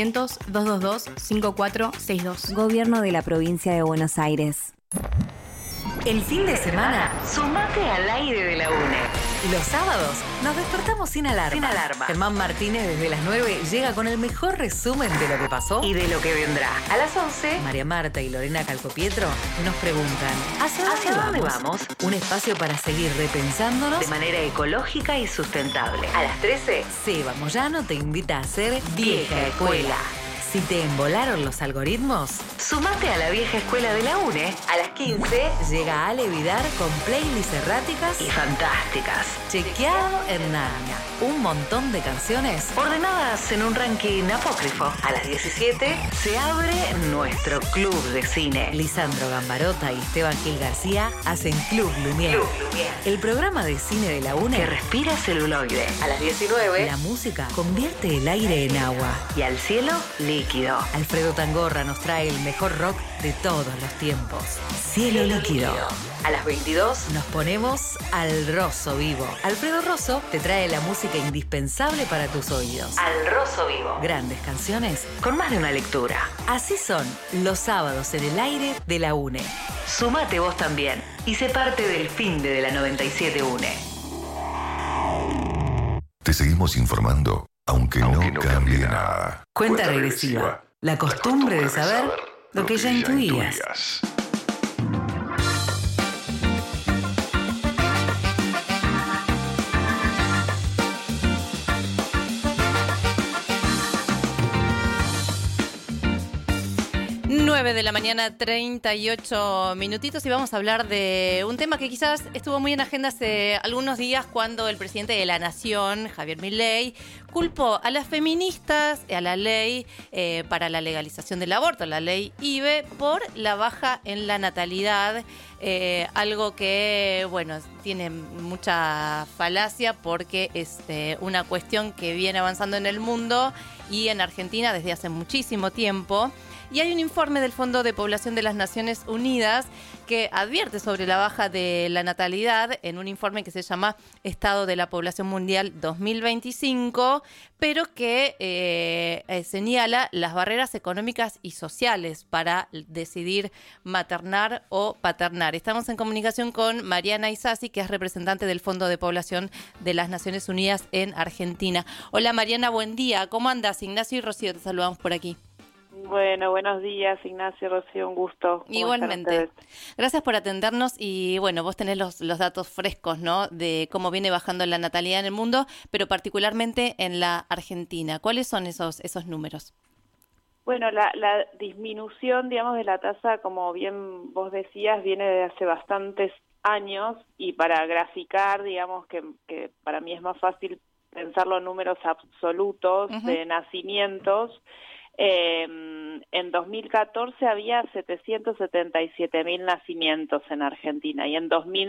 0800-222-5462. Gobierno de la Provincia de Buenos Aires. El fin de semana, sumate al aire de la UNE. Los sábados nos despertamos sin alarma. Germán Martínez desde las 9 llega con el mejor resumen de lo que pasó y de lo que vendrá. A las 11, María Marta y Lorena Calcopietro nos preguntan ¿Hacia dónde vamos? Un espacio para seguir repensándonos de manera ecológica y sustentable. A las 13, Seba Moyano te invita a hacer Vieja Escuela. Si te embolaron los algoritmos, sumate a la vieja escuela de la UNE. A las 15 llega Ale Vidar con playlists erráticas y fantásticas. Chequeado en Narnia. Un montón de canciones ordenadas en un ranking apócrifo. A las 17 se abre nuestro club de cine. Lisandro Gambarota y Esteban Gil García hacen Club Lumière. El programa de cine de la UNE que respira celuloide. A las 19 la música convierte el aire en agua y al cielo líquido. Alfredo Tangorra nos trae el mejor rock de todos los tiempos. Cielo líquido. A las 22 nos ponemos al Rosso Vivo. Alfredo Rosso te trae la música indispensable para tus oídos. Al Rosso Vivo. Grandes canciones con más de una lectura. Así son los sábados en el aire de la UNE. Sumate vos también y sé parte del fin de la 97 UNE. Te seguimos informando, aunque no cambie nada. Cuenta regresiva. La costumbre de saber lo que ya intuías. 9 de la mañana, 38 minutitos, y vamos a hablar de un tema que quizás estuvo muy en agenda hace algunos días cuando el presidente de la Nación, Javier Milei, culpó a las feministas, a la ley para la legalización del aborto, la ley IVE, por la baja en la natalidad, algo que, bueno, tiene mucha falacia porque es una cuestión que viene avanzando en el mundo y en Argentina desde hace muchísimo tiempo. Y hay un informe del Fondo de Población de las Naciones Unidas que advierte sobre la baja de la natalidad en un informe que se llama Estado de la Población Mundial 2025, pero que señala las barreras económicas y sociales para decidir maternar o paternar. Estamos en comunicación con Mariana Isasi, que es representante del Fondo de Población de las Naciones Unidas en Argentina. Hola Mariana, buen día. ¿Cómo andas? Ignacio y Rocío, te saludamos por aquí. Bueno, buenos días, Ignacio, Rocío, un gusto. Igualmente. Gracias por atendernos y, bueno, vos tenés los datos frescos, ¿no?, de cómo viene bajando la natalidad en el mundo, pero particularmente en la Argentina. ¿Cuáles son esos números? Bueno, la disminución, digamos, de la tasa, como bien vos decías, viene de hace bastantes años, y para graficar, digamos, que para mí es más fácil pensarlo en números absolutos de nacimientos. En 2014 había 777.000 nacimientos en Argentina, y en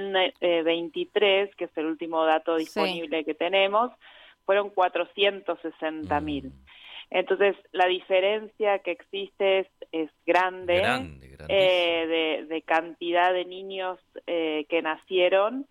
2023, que es el último dato disponible que tenemos, fueron 460.000. Entonces, la diferencia que existe es grande, de cantidad de niños que nacieron,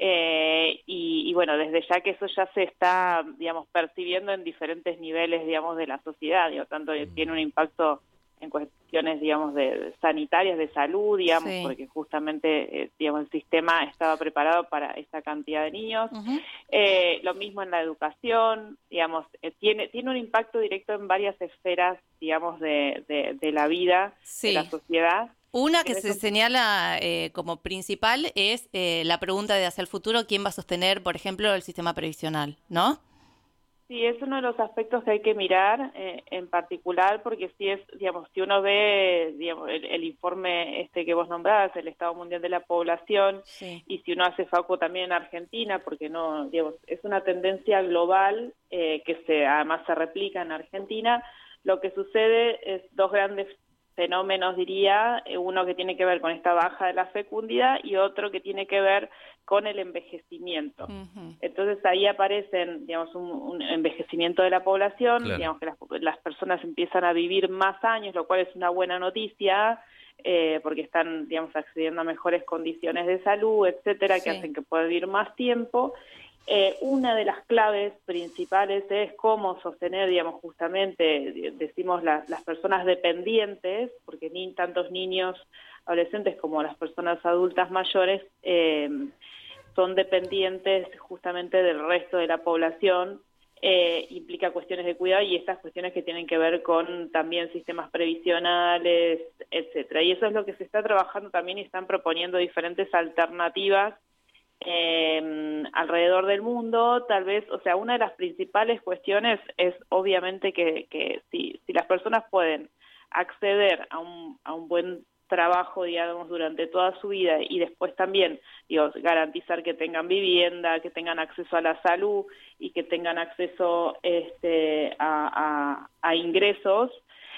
y bueno, desde ya que eso ya se está, digamos, percibiendo en diferentes niveles, digamos, de la sociedad, tanto tiene un impacto en cuestiones, digamos, de sanitarias, de salud, digamos, porque justamente, digamos, el sistema estaba preparado para esta cantidad de niños. Lo mismo en la educación, digamos, tiene un impacto directo en varias esferas, digamos, de la vida, de la sociedad. Una que se señala como principal es la pregunta de hacia el futuro, ¿quién va a sostener, por ejemplo, el sistema previsional, ¿no? Sí, es uno de los aspectos que hay que mirar en particular, porque si uno ve, digamos, el informe que vos nombrás, el Estado Mundial de la Población, y si uno hace foco también en Argentina, porque no, digamos, es una tendencia global que además se replica en Argentina, lo que sucede es dos grandes fenómenos, diría, uno que tiene que ver con esta baja de la fecundidad y otro que tiene que ver con el envejecimiento. Entonces ahí aparecen, digamos, un envejecimiento de la población, digamos que las personas empiezan a vivir más años, lo cual es una buena noticia, porque están, digamos, accediendo a mejores condiciones de salud, etcétera, que hacen que puedan vivir más tiempo. Una de las claves principales es cómo sostener, digamos, justamente, decimos las personas dependientes, porque tantos niños, adolescentes como las personas adultas mayores son dependientes justamente del resto de la población, implica cuestiones de cuidado y estas cuestiones que tienen que ver con también sistemas previsionales, etcétera. Y eso es lo que se está trabajando también, y están proponiendo diferentes alternativas alrededor del mundo. Tal vez, o sea, una de las principales cuestiones es obviamente que si las personas pueden acceder a un buen trabajo, digamos, durante toda su vida, y después también, digo, garantizar que tengan vivienda, que tengan acceso a la salud y que tengan acceso a ingresos,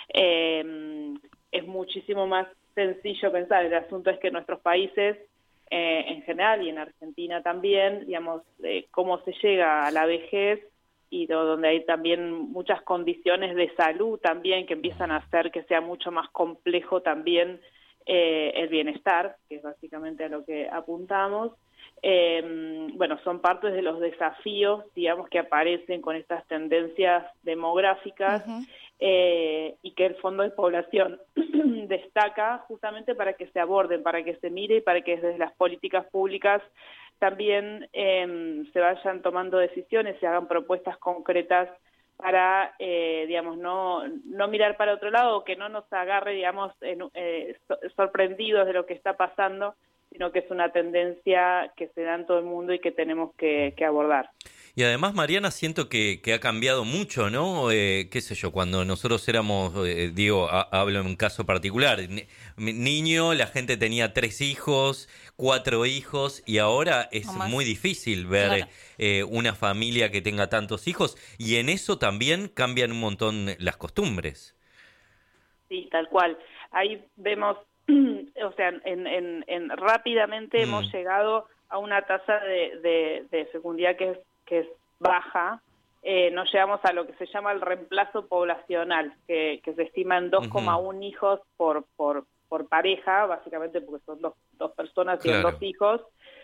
es muchísimo más sencillo pensar. El asunto es que nuestros países en general, y en Argentina también, digamos, cómo se llega a la vejez, y donde hay también muchas condiciones de salud también que empiezan a hacer que sea mucho más complejo también el bienestar, que es básicamente a lo que apuntamos. Bueno, son parte de los desafíos, digamos, que aparecen con estas tendencias demográficas, y que el Fondo de Población destaca justamente para que se aborden, para que se mire y para que desde las políticas públicas también se vayan tomando decisiones, se hagan propuestas concretas para, digamos, no mirar para otro lado, que no nos agarre, digamos, sorprendidos de lo que está pasando, sino que es una tendencia que se da en todo el mundo y que tenemos que abordar. Y además, Mariana, siento que ha cambiado mucho, ¿no? Qué sé yo, cuando nosotros éramos, hablo en un caso particular, niño, la gente tenía 3 hijos, 4 hijos, y ahora es muy difícil ver una familia que tenga tantos hijos, y en eso también cambian un montón las costumbres. Sí, tal cual. Ahí vemos, o sea, rápidamente hemos llegado a una tasa de fecundidad que es baja. No llegamos a lo que se llama el reemplazo poblacional, que se estima en 2,1 hijos por pareja, básicamente porque son dos personas, tienen 2 hijos.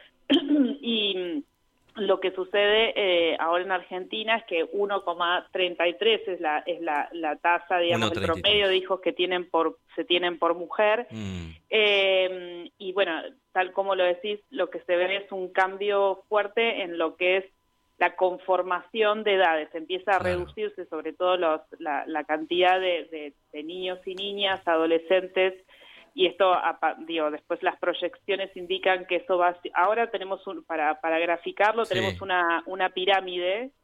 Y lo que sucede ahora en Argentina es que 1,33 es la tasa, digamos, el promedio de hijos que se tienen por mujer. Y bueno, tal como lo decís, lo que se ve es un cambio fuerte en lo que es la conformación de edades. Empieza a reducirse sobre todo la cantidad de niños y niñas, adolescentes, y esto, después las proyecciones indican que eso va. Ahora tenemos para graficarlo, tenemos una pirámide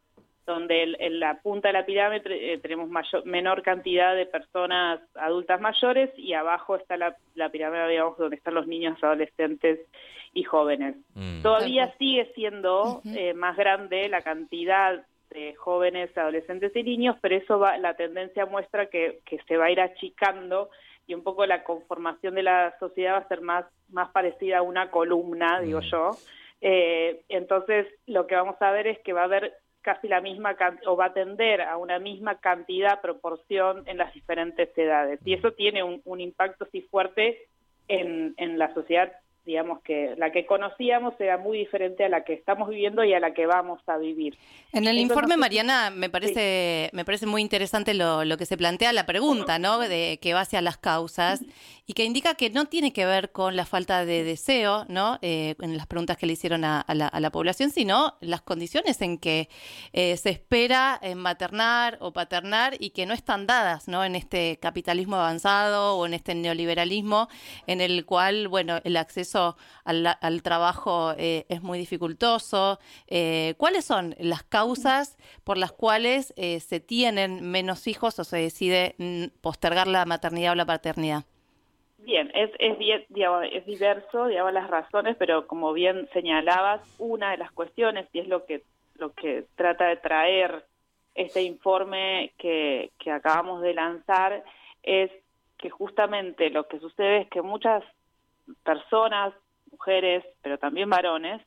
donde en la punta de la pirámide tenemos menor cantidad de personas adultas mayores y abajo está la pirámide, digamos, donde están los niños, adolescentes y jóvenes. Todavía sigue siendo más grande la cantidad de jóvenes, adolescentes y niños, pero eso la tendencia muestra que se va a ir achicando y un poco la conformación de la sociedad va a ser más parecida a una columna, digo yo. Entonces, lo que vamos a ver es que va a haber casi la misma o va a tender a una misma cantidad, proporción en las diferentes edades. Y eso tiene un impacto sí fuerte en la sociedad, digamos, que la que conocíamos era muy diferente a la que estamos viviendo y a la que vamos a vivir. En el informe, Mariana, me parece muy interesante lo que se plantea, la pregunta, ¿no?, de que va hacia las causas y que indica que no tiene que ver con la falta de deseo, ¿no?, en las preguntas que le hicieron a la población, sino las condiciones en que se espera maternar o paternar y que no están dadas, ¿no?, en este capitalismo avanzado o en este neoliberalismo en el cual, bueno, el acceso al trabajo es muy dificultoso. ¿Cuáles son las causas por las cuales se tienen menos hijos o se decide postergar la maternidad o la paternidad? Bien, es diverso, digamos, las razones, pero como bien señalabas, una de las cuestiones, y es lo que trata de traer este informe que acabamos de lanzar, es que justamente lo que sucede es que muchas personas, mujeres, pero también varones,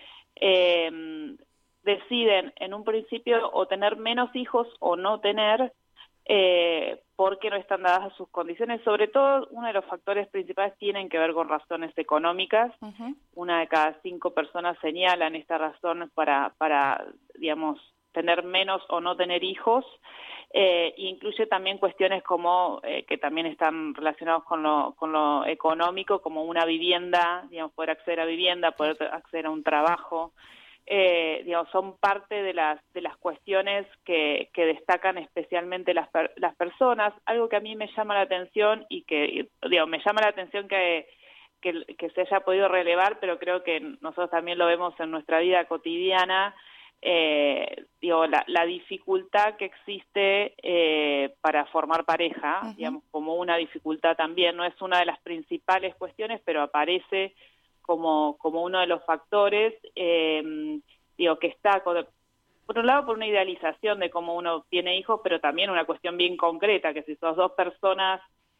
deciden en un principio o tener menos hijos o no tener, porque no están dadas sus condiciones. Sobre todo, uno de los factores principales tienen que ver con razones económicas. Una de cada 5 personas señalan esta razón para digamos, tener menos o no tener hijos. Incluye también cuestiones como que también están relacionados con lo económico, como una vivienda, digamos, poder acceder a vivienda, poder acceder a un trabajo. Digamos, son parte de las cuestiones que destacan especialmente las personas. Algo que a mí me llama la atención y que, digo, me llama la atención que se haya podido relevar, pero creo que nosotros también lo vemos en nuestra vida cotidiana. Digo, la dificultad que existe para formar pareja, digamos, como una dificultad también, no es una de las principales cuestiones, pero aparece como uno de los factores, digo, que está, por un lado, por una idealización de cómo uno tiene hijos, pero también una cuestión bien concreta, que si sos 2 personas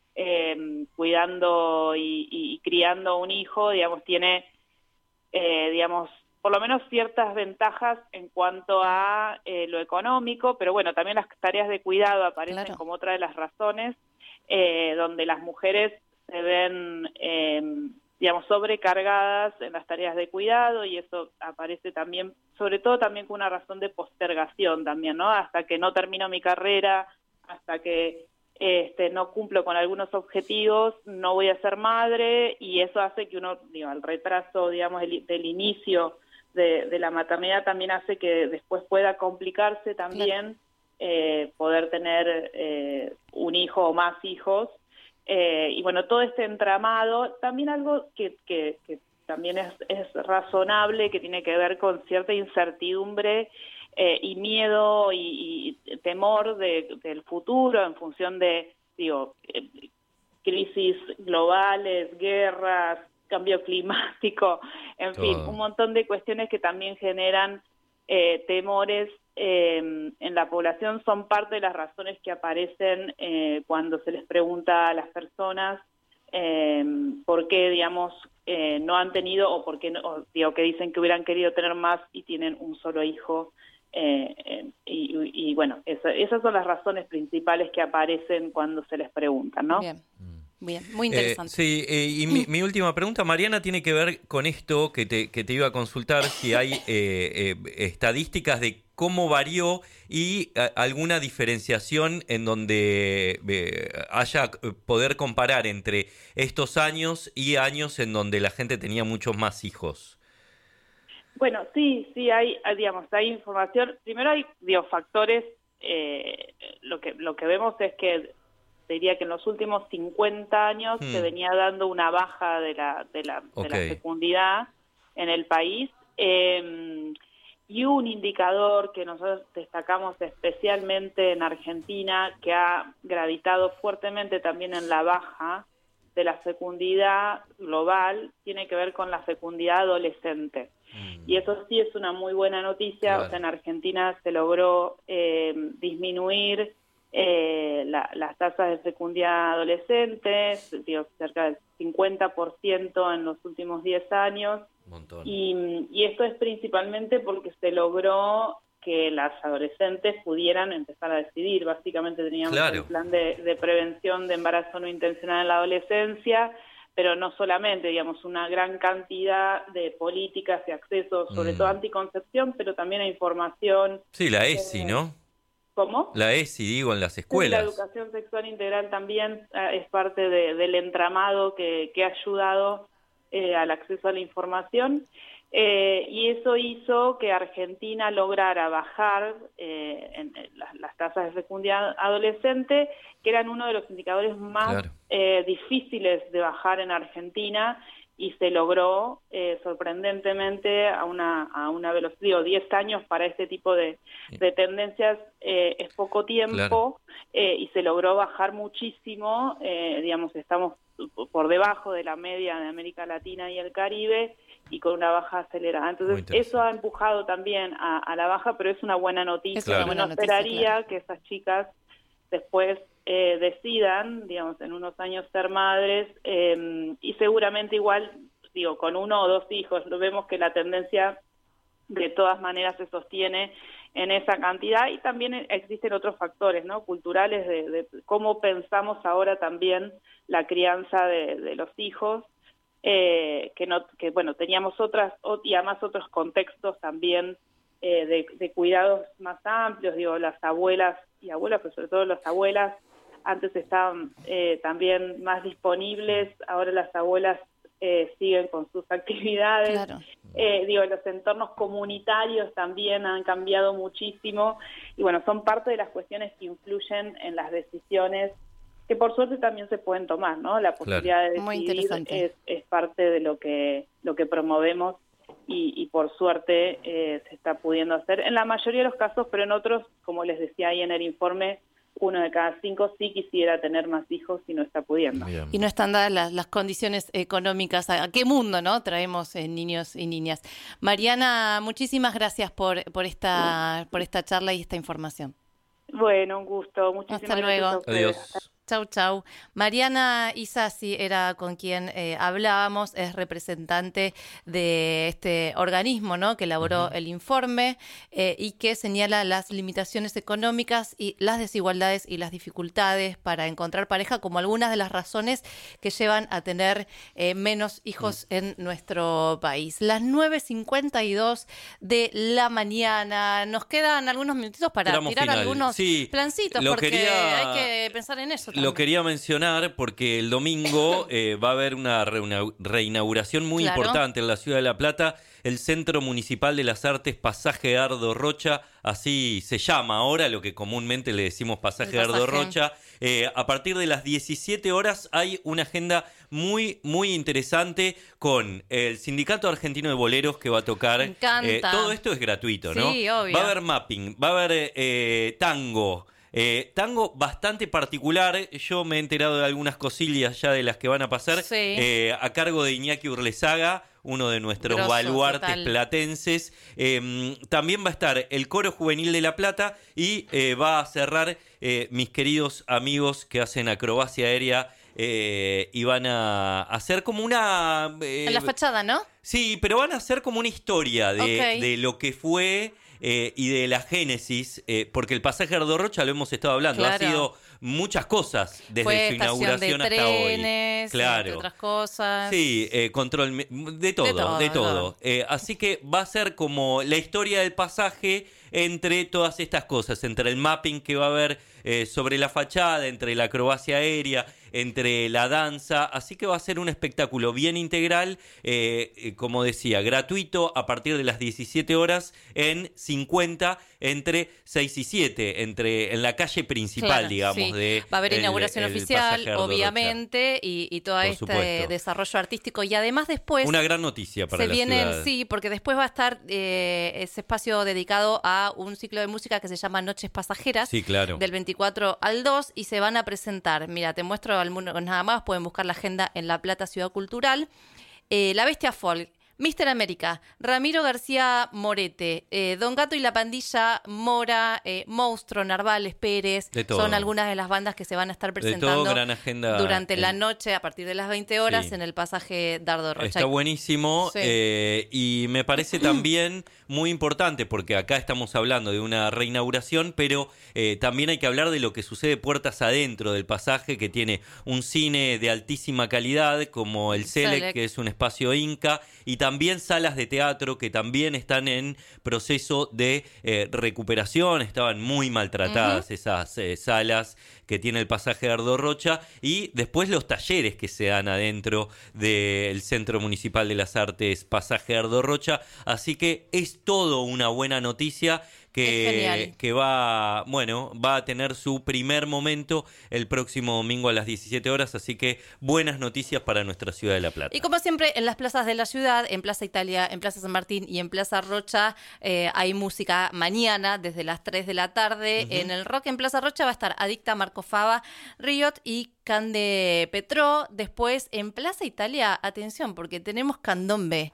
cuidando y criando un hijo, digamos, tiene, digamos, por lo menos ciertas ventajas en cuanto a lo económico, pero bueno, también las tareas de cuidado aparecen como otra de las razones, donde las mujeres se ven, digamos, sobrecargadas en las tareas de cuidado, y eso aparece también, sobre todo también con una razón de postergación también, ¿no? Hasta que no termino mi carrera, hasta que no cumplo con algunos objetivos, no voy a ser madre, y eso hace que uno, digo, el retraso, digamos, del inicio de la maternidad también hace que después pueda complicarse también poder tener un hijo o más hijos. Y bueno, todo este entramado, también algo que también es razonable, que tiene que ver con cierta incertidumbre y miedo y temor del futuro en función de, digo, crisis globales, guerras, cambio climático, en fin, un montón de cuestiones que también generan temores en la población. Son parte de las razones que aparecen cuando se les pregunta a las personas por qué, digamos, no han tenido, o por qué no, digo, que dicen que hubieran querido tener más y tienen un solo hijo. Y bueno, esas son las razones principales que aparecen cuando se les preguntan, ¿no? Bien, muy interesante. Sí, y mi última pregunta, Mariana, tiene que ver con esto que te iba a consultar, si hay estadísticas de cómo varió y alguna diferenciación en donde haya poder comparar entre estos años y años en donde la gente tenía muchos más hijos. Bueno, sí, hay, digamos, hay información. Primero hay, digo, factores, lo que vemos es que diría que en los últimos 50 años se venía dando una baja de la fecundidad en el país, Y un indicador que nosotros destacamos especialmente en Argentina, que ha gravitado fuertemente también en la baja de la fecundidad global, tiene que ver con la fecundidad adolescente. Y eso sí es una muy buena noticia. Claro. O sea, en Argentina se logró disminuir las tasas de fecundidad adolescentes, cerca del 50% en los últimos 10 años. Y esto es principalmente porque se logró que las adolescentes pudieran empezar a decidir. Básicamente teníamos un plan de prevención de embarazo no intencional en la adolescencia, pero no solamente, digamos, una gran cantidad de políticas y acceso, sobre todo a anticoncepción, pero también a información. Sí, la ESI, ¿no? ¿Cómo? La ESI, digo, en las escuelas. Sí, la educación sexual integral también es parte del entramado que ha ayudado al acceso a la información. Y eso hizo que Argentina lograra bajar en las tasas de fecundidad adolescente, que eran uno de los indicadores más difíciles de bajar en Argentina, y se logró sorprendentemente a una velocidad. 10 años para este tipo de tendencias es poco tiempo, y se logró bajar muchísimo. Digamos, estamos por debajo de la media de América Latina y el Caribe, y con una baja acelerada. Entonces, eso ha empujado también a la baja, pero es una buena noticia. Uno esperaría que esas chicas después decidan, digamos, en unos años ser madres, y seguramente igual, digo, con 1 o 2 hijos, lo vemos que la tendencia de todas maneras se sostiene en esa cantidad, y también existen otros factores, ¿no?, culturales de cómo pensamos ahora también la crianza de los hijos, que bueno, teníamos otras, y además otros contextos también de cuidados más amplios. Digo, las abuelas y abuelos, pero sobre todo las abuelas, antes estaban también más disponibles, ahora las abuelas siguen con sus actividades. Claro. Digo, los entornos comunitarios también han cambiado muchísimo, y bueno, son parte de las cuestiones que influyen en las decisiones que por suerte también se pueden tomar, ¿no? La posibilidad de decidir es parte de lo que promovemos, y por suerte se está pudiendo hacer en la mayoría de los casos, pero en otros, como les decía ahí en el informe, 1 de cada 5 sí quisiera tener más hijos y no está pudiendo. Bien. Y no están dadas las condiciones económicas. ¿A qué mundo, no, traemos niños y niñas? Mariana, muchísimas gracias por esta charla y esta información. Bueno, un gusto. Muchísimas Hasta luego. Adiós. Chau, chau. Mariana Isasi era con quien hablábamos, es representante de este organismo, ¿no?, que elaboró el informe y que señala las limitaciones económicas y las desigualdades y las dificultades para encontrar pareja como algunas de las razones que llevan a tener menos hijos en nuestro país. Las 9:52 de la mañana. Nos quedan algunos minutitos para tirar final. Algunos plancitos, porque hay que pensar en eso. Lo quería mencionar porque el domingo va a haber una reinauguración muy importante en la ciudad de La Plata. El Centro Municipal de las Artes Pasaje Gardo Rocha, así se llama ahora, lo que comúnmente le decimos Pasaje Gardo Rocha. A partir de las 17 horas hay una agenda muy, muy interesante con el Sindicato Argentino de Boleros, que va a tocar. Me encanta. Todo esto es gratuito, ¿no? Sí, obvio. Va a haber mapping, va a haber tango. Tango bastante particular. Yo me he enterado de algunas cosillas ya de las que van a pasar, a cargo de Iñaki Urlezaga, uno de nuestros baluartes platenses. También va a estar el Coro Juvenil de La Plata, y va a cerrar mis queridos amigos que hacen acrobacia aérea, y van a hacer como una... en la fachada, ¿no? Sí, pero van a hacer como una historia de lo que fue... y de la génesis, porque el Pasaje Gardo Rocha, lo hemos estado hablando, ha sido muchas cosas desde su inauguración hasta trenes, hoy. Claro. Entre otras cosas. Sí, control, de todo. Así que va a ser como la historia del pasaje entre todas estas cosas, entre el mapping que va a haber sobre la fachada, entre la acrobacia aérea, entre la danza, así que va a ser un espectáculo bien integral, como decía, gratuito a partir de las 17 horas en 50, entre 6 y 7, en la calle principal, digamos. Va a haber inauguración oficial, obviamente, y todo este desarrollo artístico, y además después... Una gran noticia para la ciudad. Sí, porque después va a estar ese espacio dedicado a un ciclo de música que se llama Noches Pasajeras, del 24 al 2, y se van a presentar. Mira, te muestro algunos nada más, pueden buscar la agenda en La Plata Ciudad Cultural. La Bestia Folk, Mr. América, Ramiro García Morete, Don Gato y la Pandilla, Mora, Monstruo, Narvales, Pérez, son algunas de las bandas que se van a estar presentando gran agenda durante la noche a partir de las 20 horas en el pasaje Dardo Rocha. Está buenísimo, y me parece también muy importante, porque acá estamos hablando de una reinauguración, pero también hay que hablar de lo que sucede puertas adentro del pasaje, que tiene un cine de altísima calidad como el Selec, que es un espacio Inca, y también salas de teatro que también están en proceso de recuperación. Estaban muy maltratadas esas salas que tiene el pasaje Dardo Rocha, y después los talleres que se dan adentro del Centro Municipal de las Artes Pasaje Dardo Rocha. Así que es todo una buena noticia que va a tener su primer momento el próximo domingo a las 17 horas, así que buenas noticias para nuestra ciudad de La Plata. Y como siempre, en las plazas de la ciudad, en Plaza Italia, en Plaza San Martín y en Plaza Rocha, hay música mañana desde las 3 de la tarde. En el Rock en Plaza Rocha va a estar Adicta, Marco Fava, Riot y Cande Petró. Después en Plaza Italia, atención, porque tenemos candombe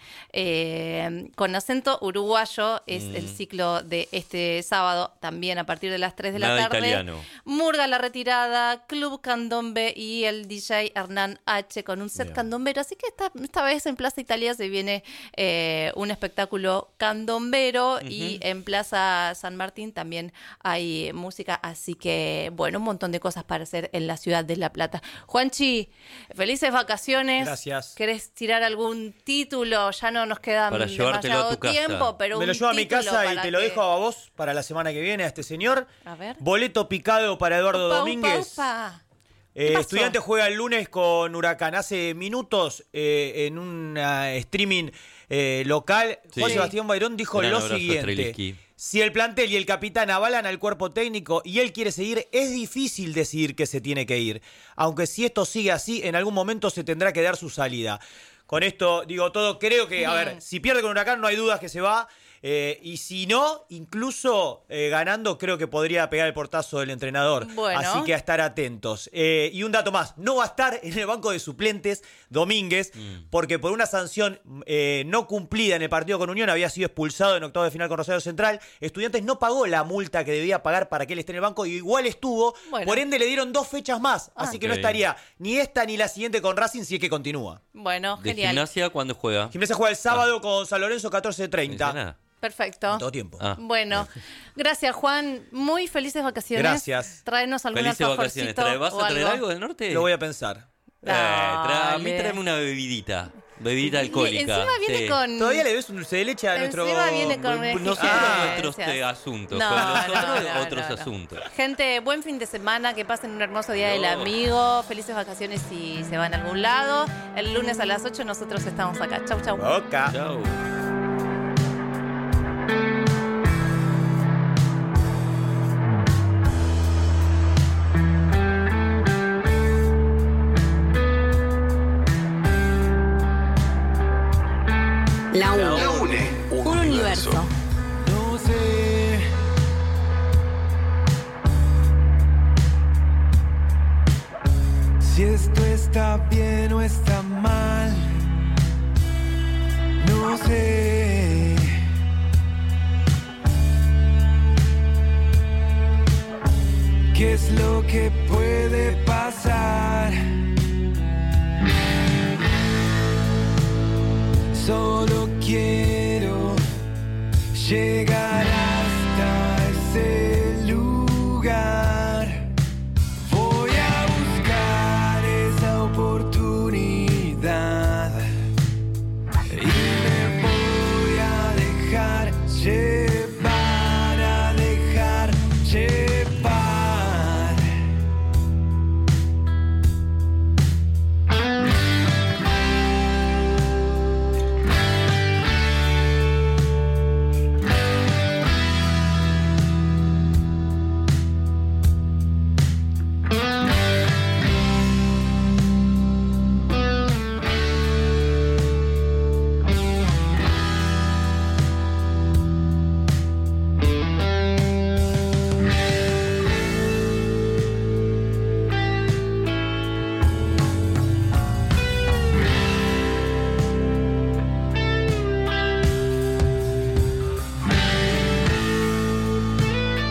con acento uruguayo, es el ciclo de este sábado, también a partir de las 3 de la tarde. Italiano. Murga La Retirada, Club Candombe y el DJ Hernán H con un set candombero. Así que esta vez en Plaza Italia se viene un espectáculo candombero, y en Plaza San Martín también hay música. Así que, bueno, un montón de cosas para hacer en la ciudad de La Plata. Juanchi, felices vacaciones. Gracias. ¿Querés tirar algún título? Ya no nos queda demasiado tiempo, pero me lo llevo a mi casa y te lo dejo a vos para la semana que viene, a este señor. A ver. Boleto picado para Eduardo Domínguez. Estudiantes juega el lunes con Huracán. Hace minutos en un streaming local, Juan Sebastián Bayrón dijo lo siguiente: si el plantel y el capitán avalan al cuerpo técnico y él quiere seguir, es difícil decidir que se tiene que ir. Aunque si esto sigue así, en algún momento se tendrá que dar su salida. Con esto digo todo. Creo que, a ver, si pierde con Huracán no hay dudas que se va. Y si no, incluso ganando, creo que podría pegar el portazo del entrenador. Bueno. Así que a estar atentos. Y un dato más: no va a estar en el banco de suplentes Domínguez, porque por una sanción no cumplida en el partido con Unión había sido expulsado en octavos de final con Rosario Central. Estudiantes no pagó la multa que debía pagar para que él esté en el banco, y igual estuvo. Bueno. Por ende le dieron 2 fechas más. Así que no estaría ni esta ni la siguiente con Racing, si es que continúa. Bueno, ¿De genial. Gimnasia cuándo juega? Gimnasia juega el sábado con San Lorenzo, 14:30. Perfecto. Todo tiempo. Bueno, gracias, Juan. Muy felices vacaciones. Gracias. Traernos algún alfajorcito. ¿Vas a traer algo del norte? Lo voy a pensar. A mí tráeme una bebidita alcohólica. Y encima viene con... Todavía le ves un dulce de leche a nuestro... Encima viene con... Nosotros nuestros asuntos. Otros asuntos. Gente, buen fin de semana. Que pasen un hermoso día del amigo. Felices vacaciones si se van a algún lado. El lunes a las 8 nosotros estamos acá. Chau, chau. Boca. Chau. La UNE. Un universo. No sé si esto está bien o está mal. No sé. ¿Qué es lo que puede pasar? Solo quiero llegar